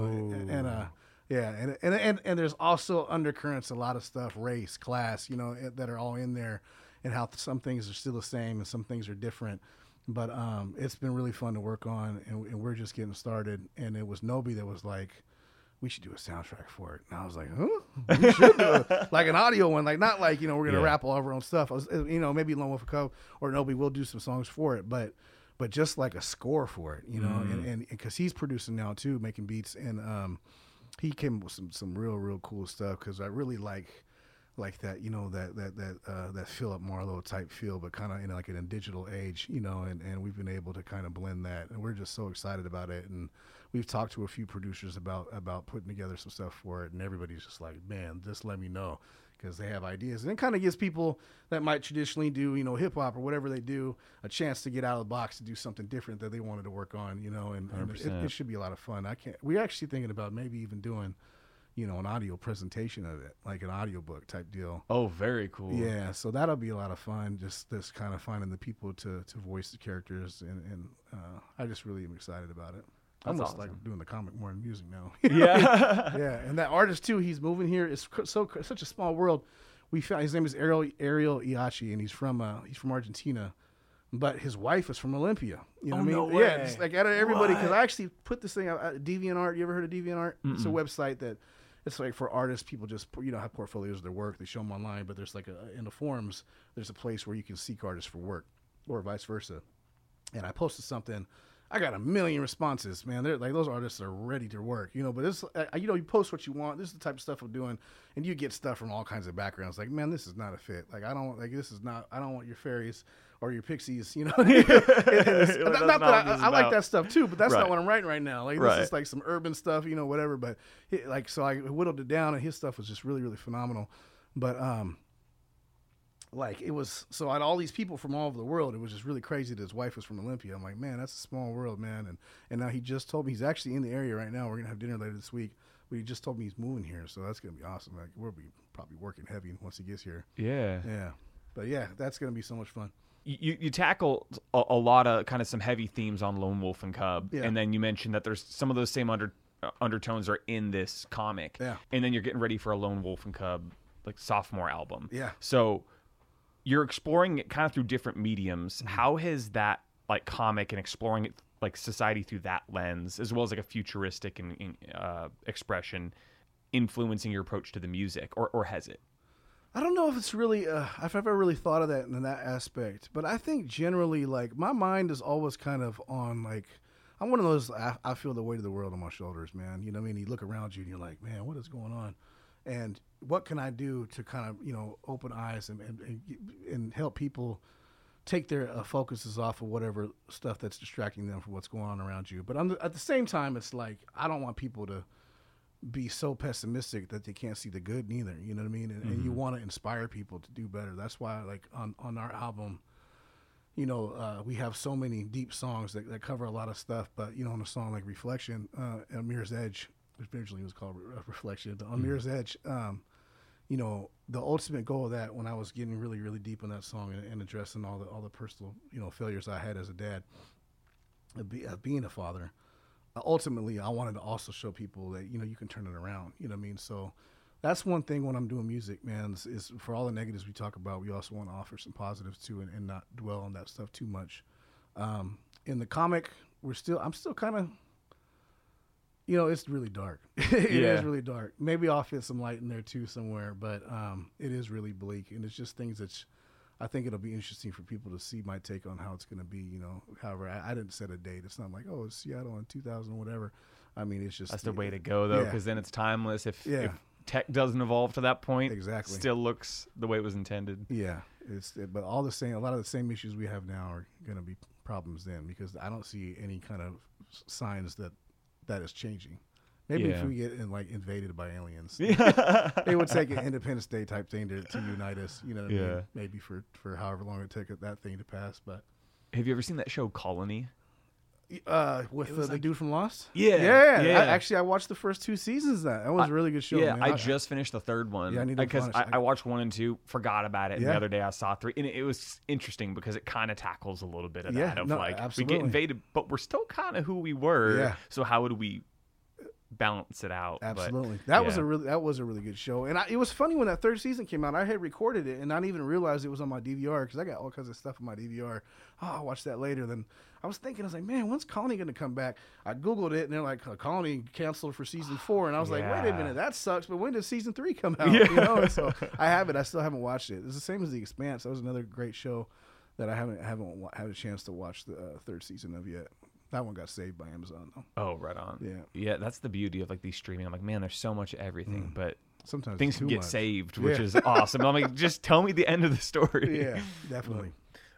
and there's also undercurrents, a lot of stuff, race, class, that are all in there, and how some things are still the same and some things are different. But it's been really fun to work on, and we're just getting started. And it was Nobi that was like, we should do a soundtrack for it. And I was like, huh? We should do it. Like an audio one, like not like, we're going to rap all over our own stuff. I was, maybe Lone Wolf and Cub or Nobi will do some songs for it, but just like a score for it, and because he's producing now too, making beats, and he came up with some real cool stuff, because I really like that, that Philip Marlowe type feel, but kind of in like in a digital age, and we've been able to kind of blend that, and we're just so excited about it. And we've talked to a few producers about putting together some stuff for it, and everybody's just like, man, just let me know, because they have ideas. And it kind of gives people that might traditionally do, hip hop or whatever they do, a chance to get out of the box to do something different that they wanted to work on, and it should be a lot of fun. We're actually thinking about maybe even doing, an audio presentation of it, like an audiobook type deal. Oh, very cool. Yeah, so that'll be a lot of fun, just this kind of finding the people to voice the characters, and I just really am excited about it. That's Almost awesome. like doing the comic more than music now. Yeah. Yeah, and that artist too, he's moving here. It's such a small world. We found his name is Ariel Iachi, and he's from Argentina, but his wife is from Olympia. You know what I mean? no way. Yeah, just like out of everybody, because What? I actually put this thing out. DeviantArt. You ever heard of DeviantArt? It's a website that it's like for artists. People just have portfolios of their work. They show them online, but there's like in the forums, there's a place where you can seek artists for work, or vice versa. And I posted something. I got 1 million responses, man. They're like, those artists are ready to work, but it's, you post what you want. This is the type of stuff I'm doing. And you get stuff from all kinds of backgrounds. Like, man, this is not a fit. Like, I don't want your fairies or your pixies, not that I like that stuff too, but that's not what I'm writing right now. Like, this is like some urban stuff, whatever. But so I whittled it down, and his stuff was just really, really phenomenal. But, like, it was, so I had all these people from all over the world. It was just really crazy that his wife was from Olympia. I'm like, man, that's a small world, man. And now he just told me he's actually in the area right now. We're going to have dinner later this week. But he just told me he's moving here, so that's going to be awesome. Like, we'll be probably working heavy once he gets here. Yeah. Yeah. But yeah, that's going to be so much fun. You tackle a lot of kind of some heavy themes on Lone Wolf and Cub, Yeah. and then you mentioned that there's some of those same undertones are in this comic. Yeah. And then you're getting ready for a Lone Wolf and Cub like sophomore album. Yeah. So you're exploring it kind of through different mediums. Mm-hmm. How has that like comic and exploring it like society through that lens, as well as like a futuristic and expression, influencing your approach to the music, or has it? I don't know if it's really, if I've ever really thought of that in that aspect, but I think generally, like, my mind is always kind of on, like, I'm one of those, I feel the weight of the world on my shoulders, man. You know what I mean? You look around you and you're like, man, what is going on? And what can I do to kind of, open eyes and help people take their focuses off of whatever stuff that's distracting them from what's going on around you. But at the same time, it's like, I don't want people to be so pessimistic that they can't see the good neither. You know what I mean? And you want to inspire people to do better. That's why, like, on our album, we have so many deep songs that cover a lot of stuff. But, on a song like Reflection, Mirror's Edge, which originally was called Reflection, on Mirror's Edge, the ultimate goal of that, when I was getting really, really deep in that song and addressing all the personal, failures I had as a dad, being a father, ultimately I wanted to also show people that, you can turn it around. You know what I mean? So that's one thing when I'm doing music, man, is for all the negatives we talk about, we also want to offer some positives too, and not dwell on that stuff too much. In the comic, I'm still kind of, it's really dark. It is really dark. Maybe I'll fit some light in there too somewhere, but it is really bleak, and it's just things that I think it'll be interesting for people to see my take on how it's going to be. However, I didn't set a date. It's not like, oh, it's Seattle in 2000 or whatever. I mean, it's just that's the way to go though, because then it's timeless. If tech doesn't evolve to that point, exactly, still looks the way it was intended. Yeah, but a lot of the same issues we have now are going to be problems then, because I don't see any kind of signs that is changing. Maybe if we get invaded by aliens, it would take an Independence Day type thing to unite us. You know what I mean? Maybe for however long it took that thing to pass. But have you ever seen that show Colony? With the dude from Lost? Yeah. I watched the first 2 seasons of that. That was a really good show. Yeah, man. I just finished the third one. Yeah, because I watched 1 and 2, forgot about it, and the other day I saw 3, and it was interesting because it kind of tackles a little bit of that of absolutely. we get invaded, but we're still kind of who we were. Yeah. So how would we balance it out? Absolutely. That was a really good show. And it was funny when that 3rd season came out. I had recorded it and not even realized it was on my DVR, because I got all kinds of stuff on my DVR. I'll watch that later. Then I was like, man, when's Colony going to come back? I Googled it and they're like, Colony canceled for season 4. And I was like, wait a minute, that sucks. But when did season 3 come out? And so I have it. I still haven't watched it. It's the same as The Expanse. That was another great show that I haven't had a chance to watch the 3rd season of yet. That one got saved by Amazon, though. Oh, right on. Yeah. That's the beauty of these streaming. I'm like, man, there's so much of everything, but sometimes things can get saved, which is awesome. I'm like, just tell me the end of the story. Yeah, definitely.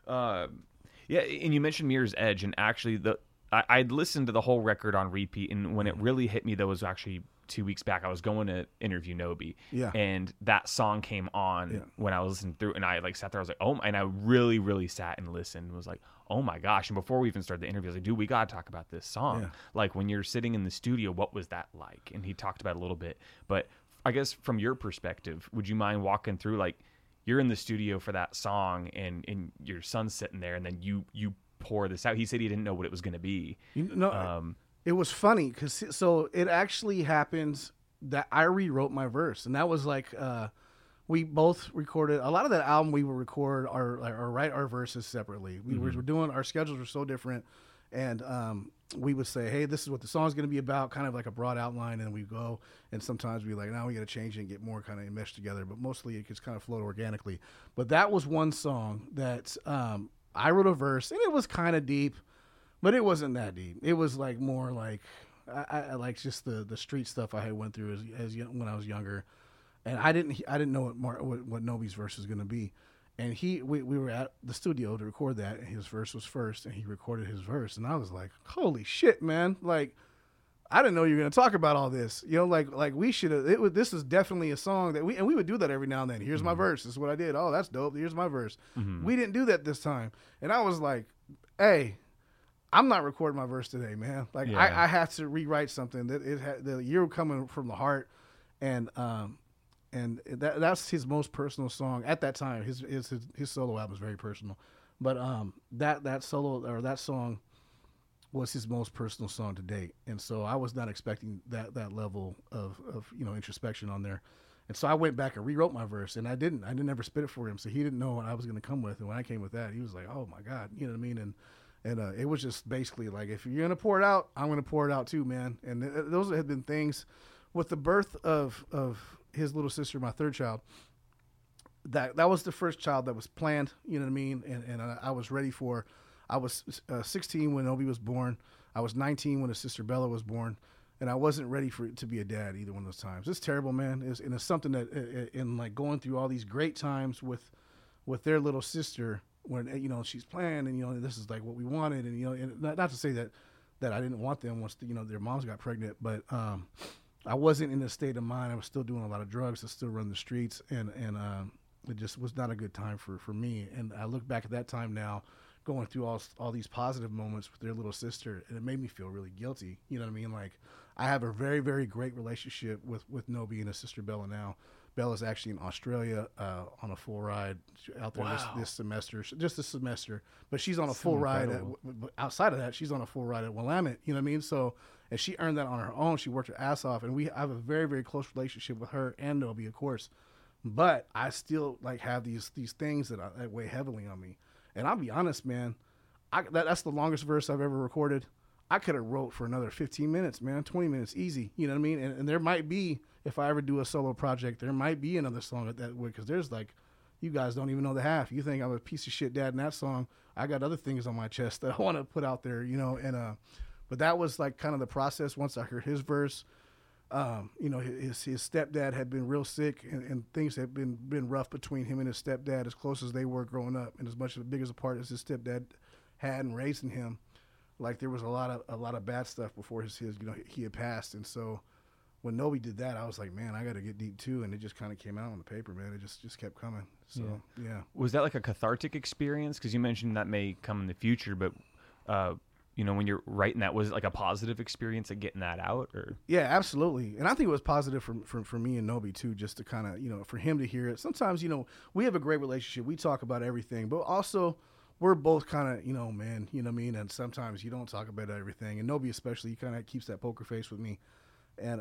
And you mentioned Mirror's Edge, and actually I'd listened to the whole record on repeat, and when it really hit me, that was actually 2 weeks back. I was going to interview Nobi, and that song came on when I was listening through, and I sat there. I was like, and I really, really sat and listened. And was like, oh my gosh! And before we even started the interview, I was like, dude, we gotta talk about this song. Yeah. Like when you're sitting in the studio, what was that like? And he talked about it a little bit, but I guess from your perspective, would you mind walking through you're in the studio for that song, and your son's sitting there, and then you pour this out. He said he didn't know what it was going to be. It was funny because it actually happened that I rewrote my verse, and that was we both recorded a lot of that album. We would record or write our verses separately. We were doing, our schedules were so different, and we would say, hey, this is what the song's going to be about, kind of like a broad outline, and we go, and sometimes we now we got to change it and get more kind of meshed together, but mostly it just kind of flowed organically. But that was one song that I wrote a verse, and it was kind of deep, but it wasn't that deep. It was more I like just the street stuff I had went through when I was younger, and I didn't know what Nobi's verse was going to be. And we were at the studio to record that, and his verse was first, and he recorded his verse, and I was like, holy shit, man! I didn't know you were going to talk about all this. We should have. This is definitely a song that we would do that every now and then. Here's my verse. This is what I did. Oh, that's dope. Here's my verse. We didn't do that this time, and I was like, hey, I'm not recording my verse today, man. I have to rewrite something that you're coming from the heart, and that's his most personal song at that time. His solo album was very personal, but that solo or that song was his most personal song to date, and so I was not expecting that level of introspection on there, and so I went back and rewrote my verse, and I didn't ever spit it for him, so he didn't know what I was going to come with, and when I came with that, he was like, oh my God, you know what I mean, and it was just basically if you're going to pour it out, I'm going to pour it out too, man, and those have been things with the birth of his little sister, my 3rd child. That was the first child that was planned, you know what I mean? And I was ready for, I was 16 when Obi was born. I was 19 when his sister Bella was born. And I wasn't ready to be a dad either one of those times. It's terrible, man. It's something that, in going through all these great times with their little sister, when, she's planned and, this is what we wanted. And, and not to say that I didn't want them once, their moms got pregnant, but, I wasn't in a state of mind. I was still doing a lot of drugs. I still run the streets, and it just was not a good time for me. And I look back at that time now, going through all these positive moments with their little sister, and it made me feel really guilty. You know what I mean? I have a very, very great relationship with Nobi and his sister Bella now. Bella's actually in Australia on a full ride out there this semester, just this semester. But she's on a full ride. Outside of that, she's on a full ride at Willamette. You know what I mean? So, and she earned that on her own. She worked her ass off, and I have a very, very close relationship with her and Nobi, of course. But I still like have these things that weigh heavily on me. And I'll be honest, man, that's the longest verse I've ever recorded. I could have wrote for another 15 minutes, man, 20 minutes, easy. You know what I mean? And there might be, if I ever do a solo project, there might be another song that way, because there's like, you guys don't even know the half. You think I'm a piece of shit dad in that song. I got other things on my chest that I want to put out there, you know. And but that was like kind of the process. Once I heard his verse, you know, his stepdad had been real sick, and things had been rough between him and his stepdad, as close as they were growing up, and as much as big as a part as his stepdad had in raising him. Like, there was a lot of bad stuff before his you know, he had passed. And so when Nobi did that, I was like, man, I got to get deep too. And it just kind of came out on the paper, man. It just kept coming. So yeah. Was that like a cathartic experience? Because you mentioned that may come in the future, but you know, when you're writing that, was it like a positive experience of getting that out? Or yeah, absolutely. And I think it was positive for me and Nobi too, just to kind of, you know, for him to hear it. Sometimes, you know, we have a great relationship. We talk about everything, but also we're both kind of, you know, man, you know what I mean? And sometimes you don't talk about everything. And Nobi especially, he kind of keeps that poker face with me. And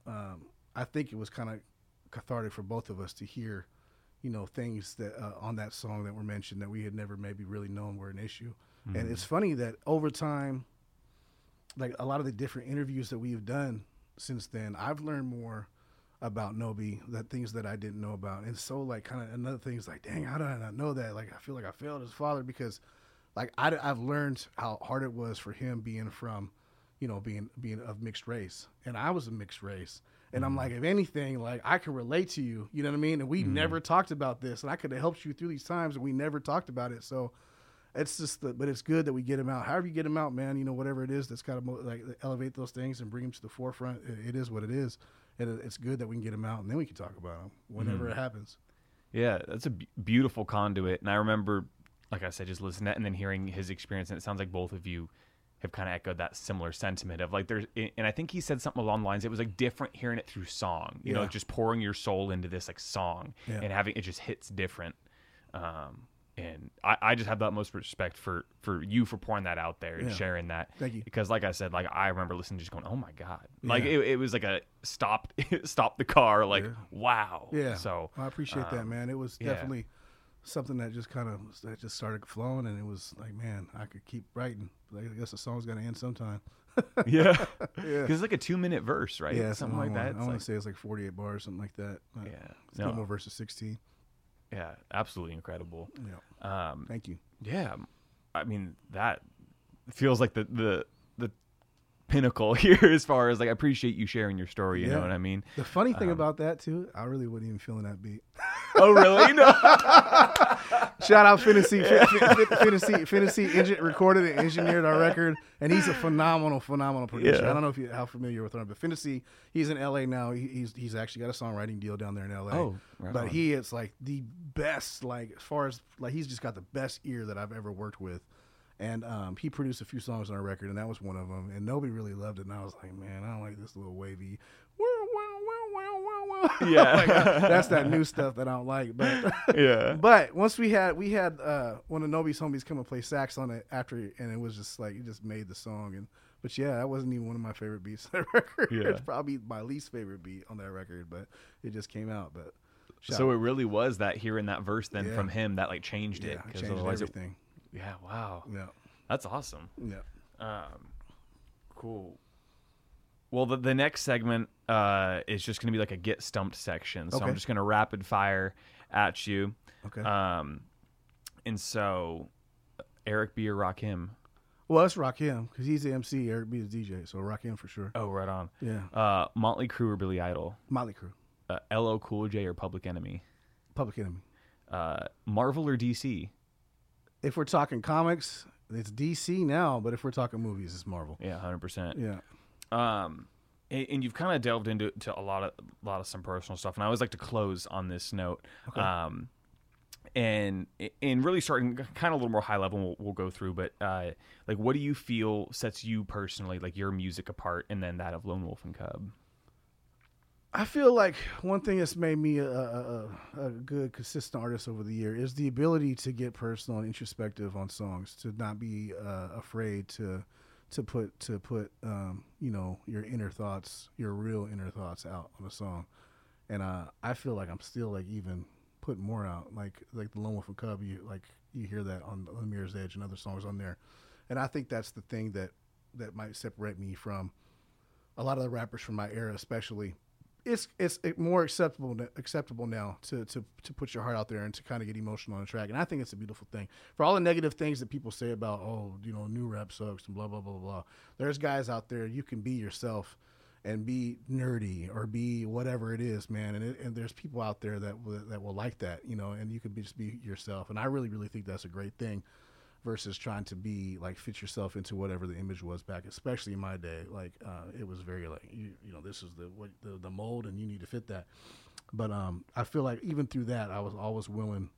I think it was kind of cathartic for both of us to hear, you know, things that on that song that were mentioned that we had never maybe really known were an issue. Mm-hmm. And it's funny that over time, like a lot of the different interviews that we've done since then, I've learned more about Nobi, that things that I didn't know about. And so like kind of another thing is like, dang, how did I not know that? Like, I feel like I failed as a father, because like I've learned how hard it was for him being from, you know, being of mixed race. And I was a mixed race. And I'm like, if anything, like I can relate to you, you know what I mean? And we never talked about this, and I could have helped you through these times, and we never talked about it. So it's just but it's good that we get him out. However you get him out, man, you know, whatever it is that's got to like elevate those things and bring them to the forefront. It is what it is. And it's good that we can get him out, and then we can talk about him whenever it happens. Yeah, that's a beautiful conduit. And I remember, like I said, just listening to that and then hearing his experience. And it sounds like both of you have kind of echoed that similar sentiment of like there's, and I think he said something along the lines, it was like different hearing it through song, you know, like just pouring your soul into this like song and having it just hits different. And I just have the utmost respect for you for pouring that out there and sharing that. Thank you. Because like I said, like I remember listening just going, oh my God. Like it was like a stop the car, like wow. Yeah. So I appreciate that, man. It was definitely something that just kind of started flowing, and it was like, man, I could keep writing. Like, I guess the song's gonna end sometime. Because it's like a 2-minute verse, right? Yeah, something like that. I want to say it's like 48 bars, something like that. It's no more verses 16. Yeah, absolutely incredible. Yeah. Thank you. Yeah, I mean that feels like the pinnacle here as far as like I appreciate you sharing your story. You know what I mean? The funny thing about that too, I really wasn't even feeling that beat. Oh really? No. Shout out Finney. Recorded and engineered our record, and he's a phenomenal producer. I don't know if you're how familiar with him, but Finney, he's in LA now. He's actually got a songwriting deal down there in LA. Oh, right but on. he is like the best, like as far as like he's just got the best ear that I've ever worked with. And he produced a few songs on our record, and that was one of them. And Nobi really loved it, and I was like, man, I don't like this little wavy. Yeah, like, that's that new stuff that I don't like. But but once we had one of Nobi's homies come and play sax on it after, and it was just like it just made the song. But that wasn't even one of my favorite beats on that record. It's probably my least favorite beat on that record, but it just came out. But so it really was that hearing that verse then from him that like changed it. It changed everything. Yeah. Wow. Yeah. That's awesome. Yeah. Cool. Well, the next segment is just going to be like a get stumped section. So I'm just going to rapid fire at you. Okay. And so, Eric B or Rakim? Well, let's rock him because he's the MC. Eric B is DJ, so rock him for sure. Oh, right on. Yeah. Motley Crue or Billy Idol? Motley Crue. LL Cool J or Public Enemy? Public Enemy. Marvel or DC? If we're talking comics, it's DC now, but if we're talking movies, it's Marvel. Yeah, 100%. Yeah. And you've kind of delved into a lot of some personal stuff, and I always like to close on this note. Okay. And really starting kind of a little more high level, we'll go through, but like, what do you feel sets you personally, like your music apart, and then that of Lone Wolf and Cub? I feel like one thing that's made me a good, consistent artist over the year is the ability to get personal and introspective on songs, to not be afraid to put your inner thoughts, your real inner thoughts out on a song. And I feel like I'm still like even putting more out, like the Lone Wolf and Cub. You hear that on The Mirror's Edge and other songs on there, and I think that's the thing that might separate me from a lot of the rappers from my era, especially. It's more acceptable now to put your heart out there and to kind of get emotional on a track, and I think it's a beautiful thing. For all the negative things that people say about new rap sucks and blah blah blah blah, there's guys out there you can be yourself and be nerdy or be whatever it is, man. And there's people out there that will like that, and you can just be yourself. And I really, really think that's a great thing versus trying to be like fit yourself into whatever the image was back, especially in my day. Like it was very like, this is the mold and you need to fit that. But I feel like even through that, I was always willing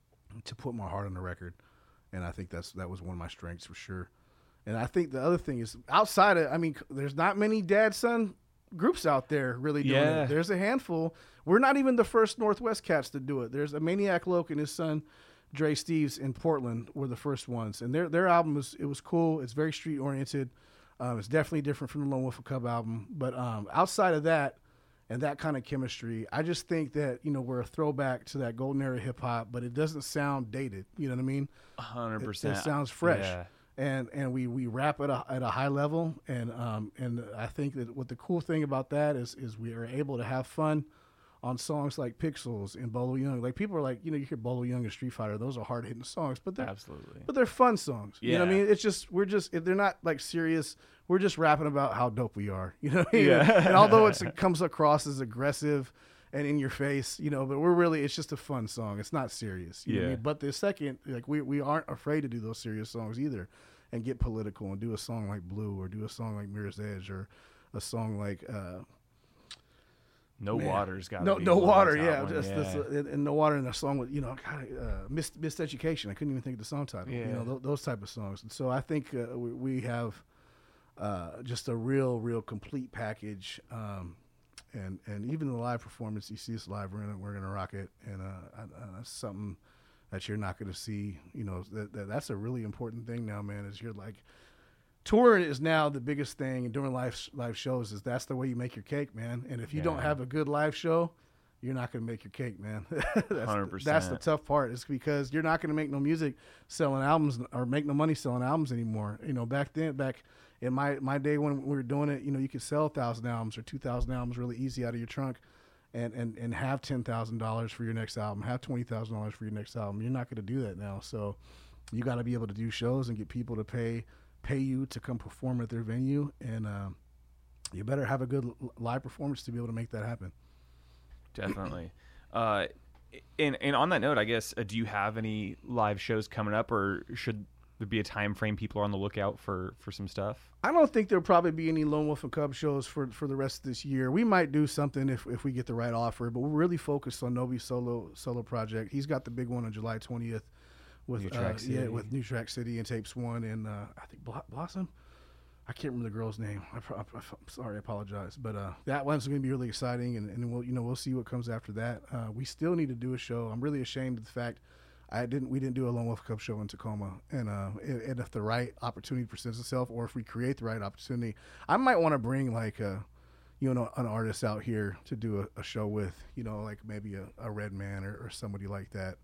to put my heart on the record. And I think that was one of my strengths for sure. And I think the other thing is outside of, there's not many dad-son groups out there really doing it. There's a handful. We're not even the first Northwest cats to do it. There's a Maniac Loc and his son, Dre Steves in Portland were the first ones. And their album was cool. It's very street-oriented. It's definitely different from the Lone Wolf and Cub album. But outside of that and that kind of chemistry, I just think that, we're a throwback to that golden era hip-hop, but it doesn't sound dated. You know what I mean? 100%. It sounds fresh. Yeah. And we rap at a high level, and I think that what the cool thing about that is we are able to have fun on songs like Pixels and Bolo Young. Like people are like, you hear Bolo Young and Street Fighter, those are hard hitting songs, but they're fun songs. Yeah. You know what I mean? It's just if they're not like serious, we're just rapping about how dope we are. You know what I mean? Yeah. And although it comes across as aggressive and in your face, but it's just a fun song. It's not serious. You know what I mean? But the second, like we aren't afraid to do those serious songs either and get political and do a song like Blue or do a song like Mirror's Edge or a song like No Water's got No Water, yeah. And No Water in a song with, Miseducation. I couldn't even think of the song title. Yeah. Those type of songs. And so I think we have just a real complete package. And even the live performance, you see us live, we're gonna rock it, and that's something that you're not gonna see. That's a really important thing now, man. Is you're like, touring is now the biggest thing, and doing live shows that's the way you make your cake, man. And if you don't have a good live show, you're not gonna make your cake, man. 100%. That's the tough part. It's because you're not gonna make no music selling albums or make no money selling albums anymore. Back in my day when we were doing it, you could sell 1,000 albums or 2,000 albums really easy out of your trunk and have $10,000 for your next album, have $20,000 for your next album. You're not going to do that now. So you got to be able to do shows and get people to pay you to come perform at their venue. And you better have a good live performance to be able to make that happen. Definitely. And on that note, I guess, do you have any live shows coming up, or should there be a time frame people are on the lookout for some stuff? I don't think there'll probably be any Lone Wolf and Cub shows for the rest of this year. We might do something if we get the right offer, but we're really focused on Nobi's solo project. He's got the big one on July 20th with with New Track City and Tapes 1 and I think Blossom. I can't remember the girl's name. I'm sorry, I apologize. But that one's going to be really exciting, and we'll see what comes after that. We still need to do a show. I'm really ashamed of the fact we didn't do a Lone Wolf Cub show in Tacoma, and if the right opportunity presents itself, or if we create the right opportunity, I might want to bring like an artist out here to do a show with, like maybe a Redman or somebody like that.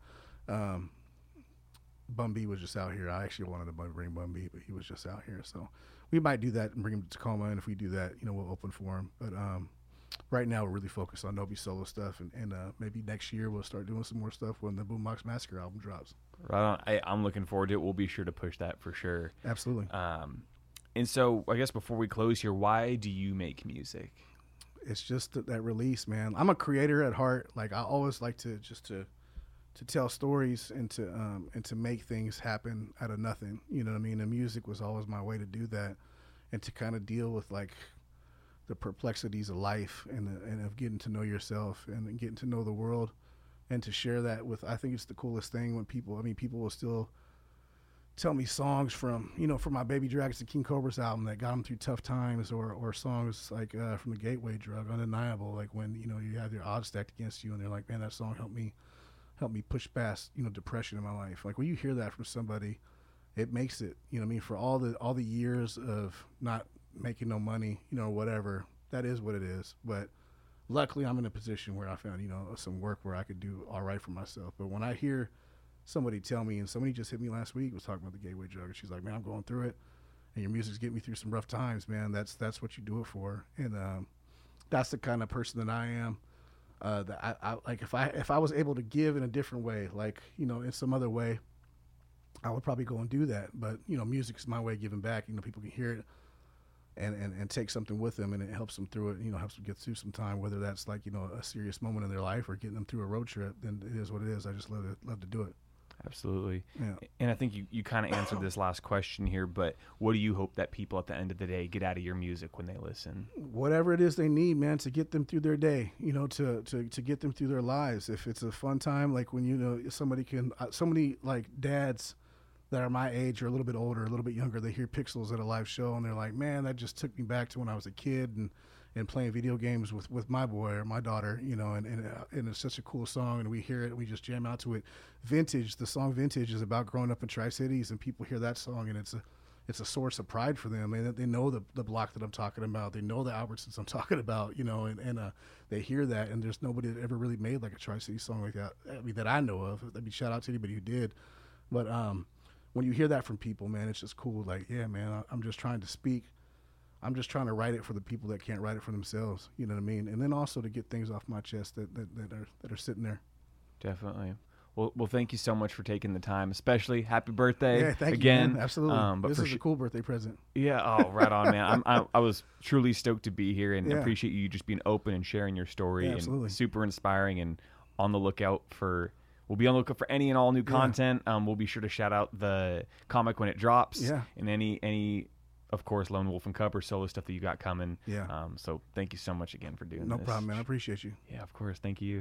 Bun B was just out here. I actually wanted to bring Bun B, but he was just out here, so we might do that and bring him to Tacoma. And if we do that, we'll open for him. But right now, we're really focused on Nobi solo stuff, and maybe next year we'll start doing some more stuff when the Boombox Massacre album drops. Right on. I'm looking forward to it. We'll be sure to push that for sure. Absolutely. And so, I guess before we close here, why do you make music? It's just that release, man. I'm a creator at heart. Like I always like to tell stories and to make things happen out of nothing. You know what I mean? And music was always my way to do that, and to kind of deal with like the perplexities of life and of getting to know yourself and getting to know the world, and to share that with. I think it's the coolest thing when people will still tell me songs from my Baby Dragons and King Cobra's album that got them through tough times, or songs like from the Gateway Drug, Undeniable, like when you have your odds stacked against you and they're like, man, that song helped me push past depression in my life. Like when you hear that from somebody it makes it, you know what I mean, for all the years of not making no money, you know, whatever, that is what it is. But luckily I'm in a position where I found, you know, some work where I could do all right for myself. But when I hear somebody tell me, and somebody just hit me last week, was talking about the gateway drug, and she's like, man, I'm going through it, and your music's getting me through some rough times, man. That's what you do it for. And that's the kind of person that I am. That I like, if I was able to give in a different way, like, you know, in some other way, I would probably go and do that. But, you know, music is my way of giving back. You know, people can hear it and take something with them, and it helps them through it, you know, helps them get through some time, whether that's like, you know, a serious moment in their life or getting them through a road trip. Then it is what it is. I just love to do it. Absolutely. Yeah. And I think you kind of answered this last question here, but what do you hope that people at the end of the day get out of your music when they listen? Whatever it is they need, man, to get them through their day, you know, to get them through their lives. If it's a fun time, like when, you know, somebody like dads that are my age or a little bit older, a little bit younger, they hear Pixels at a live show and they're like, man, that just took me back to when I was a kid and playing video games with my boy or my daughter, you know, and it's such a cool song, and we hear it, we just jam out to it. Vintage, the song Vintage is about growing up in Tri-Cities, and people hear that song, and it's a source of pride for them, and they know the block that I'm talking about, they know the Albertsons I'm talking about, you know, and they hear that, and there's nobody that ever really made like a Tri-City song like that, I mean, that I know of. I mean, shout out to anybody who did, but when you hear that from people, man, it's just cool. Like, yeah, man, I'm just trying to speak. I'm just trying to write it for the people that can't write it for themselves. You know what I mean? And then also to get things off my chest that are sitting there. Definitely. Well, thank you so much for taking the time, especially happy birthday. Yeah, thank again. you, man. Absolutely. But this is a cool birthday present. Yeah. Oh, right on, man. I was truly stoked to be here, and Yeah. appreciate you just being open and sharing your story. Yeah, and absolutely. super inspiring, and on the lookout for. We'll be on the lookout for any and all new content. We'll be sure to shout out the comic when it drops. Yeah. And any, of course, Lone Wolf and Cub or solo stuff that you got coming. Yeah. So thank you so much again for doing this. No problem, man. I appreciate you. Yeah, of course. Thank you.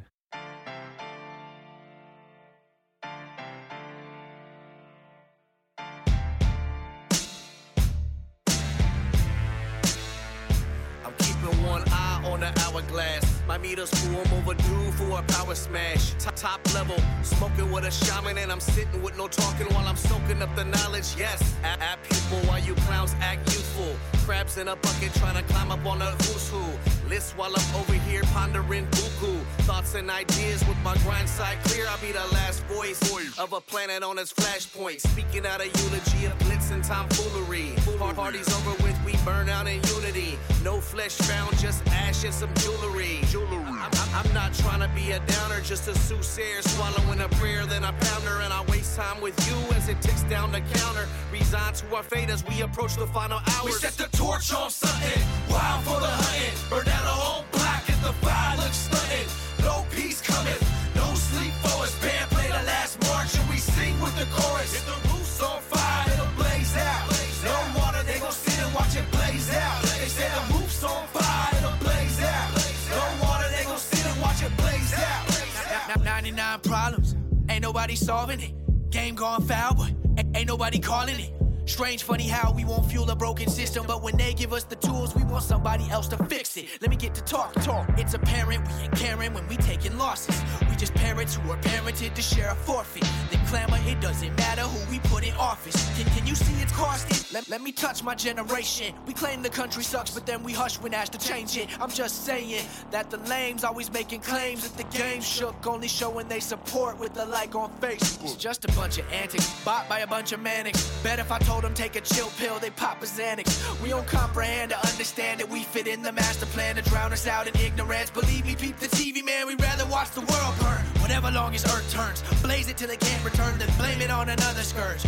I'm keeping one eye on the hourglass. My meter's full, I'm overdue for a power smash. Top level, smoking with a shaman, and I'm sitting with no talking while I'm soaking up the knowledge. Yes, at pupil while you clowns act youthful. Crabs in a bucket trying to climb up on a who's who. List while I'm over here pondering buku. Thoughts and ideas with my grind side clear. I'll be the last voice of a planet on its flashpoint. Speaking out a eulogy of glitz and tomfoolery. Party's over with, we burn out in unity. No flesh found, just ash and some jewelry. I'm not trying to be a downer, just a soothsayer. Swallowing a prayer, then I pound her, and I waste time with you as it ticks down the counter. Resign to our fate as we approach the final hours. We set the torch on something, wild for the hunting. Burn down the whole block if the fire looks stunting. No peace cometh, no sleep for us. Band play the last march and we sing with the chorus. If the roof's on fire, it'll blaze out. No water, they gon' sit and watch it blaze out. They say the roof's on fire, it'll blaze out. No water, they gon' sit and watch it blaze out. 99 problems, ain't nobody solving it. Game gone foul, but ain't nobody calling it. Strange, funny how we won't fuel a broken system, but when they give us the tools, we want somebody else to fix it. Let me get to talk. It's apparent we ain't caring when we taking losses. We just parents who are parented to share a forfeit. Then clamor, it doesn't matter who we put in office. Can you see it's costing? Let me touch my generation. We claim the country sucks, but then we hush when asked to change it. I'm just saying that the lames always making claims that the game shook, only showing they support with the like on Facebook. It's just a bunch of antics, bought by a bunch of manics. Bet if I told them take a chill pill, they pop a Xanax. We don't comprehend or understand that we fit in the master plan to drown us out in ignorance. Believe me, peep the TV, man, we'd rather watch the world burn. Whatever long as Earth turns, blaze it till it can't return, then blame it on another scourge.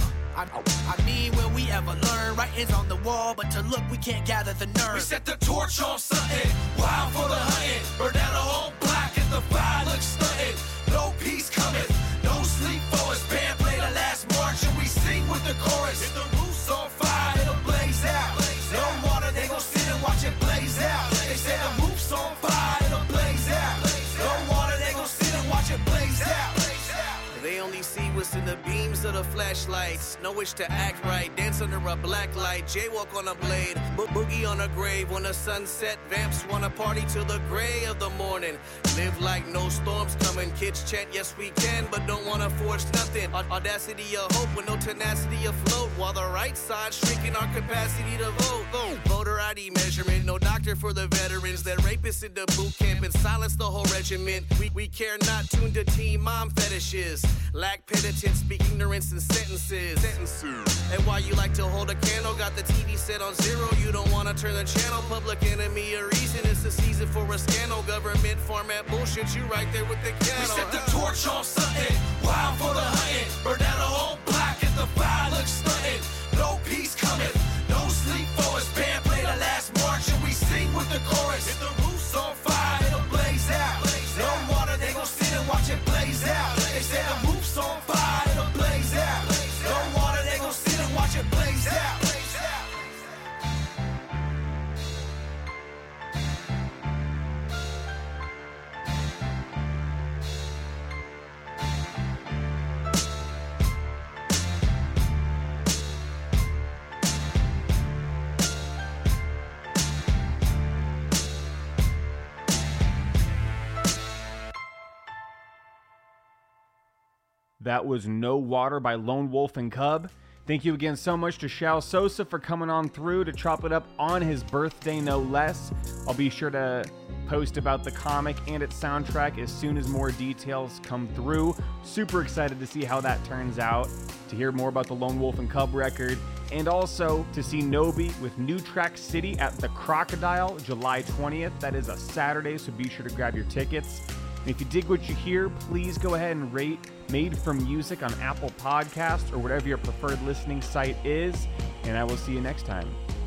I mean, will we ever learn? Writings on the wall, but to look, we can't gather the nerve. We set the torch on something, wild for the hunting. Burn down the whole block if the fire looks stunting. No peace cometh, no sleep for us. Band play the last march and we sing with the chorus. If the roof's on fire, it'll blaze out. No water, they gon' sit and watch it blaze out. They say the roof's on fire, it'll blaze out. No water, they gon' sit and watch it blaze out. They only see what's in the beams of the flashlights. No wish to act right, dance under a black light. Jaywalk on a blade, boogie on a grave. When the sunset, vamps wanna party till the gray of the morning. morning. Live like no storms coming. Kids chant, yes we can, but don't wanna force nothing. Audacity of hope with no tenacity afloat, while the right side shrinking our capacity to vote. Voter ID measurement, no doctor for the veterans that rapists into boot camp and silence the whole regiment. We care not, tuned to teen mom fetishes. Lack penitence, speak ignorance in sentences. And while you like to hold a candle, got the TV set on zero, you don't wanna turn the channel. Public enemy a reason, it's the season for a scandal. Government format bullshit, you right there with the candle. We set the torch on something, wild for the hunting. Burn down the whole block if the fire looks stunting. No peace coming, no sleep for us. Band play the last march and we sing with the chorus. If the roof's on fire, it'll blaze out. No water, they gon' sit and watch it blaze out. They say the roof's on fire, it'll blaze out. No water, they gon' sit and watch it blaze out. That was No Water by Lone Wolf and Cub. Thank you again so much to Shao Sosa for coming on through to chop it up on his birthday, no less. I'll be sure to post about the comic and its soundtrack as soon as more details come through. Super excited to see how that turns out, to hear more about the Lone Wolf and Cub record, and also to see Nobi with New Track City at the Crocodile, July 20th. That is a Saturday, so be sure to grab your tickets. And if you dig what you hear, please go ahead and rate Made from Music on Apple Podcasts or whatever your preferred listening site is, and I will see you next time.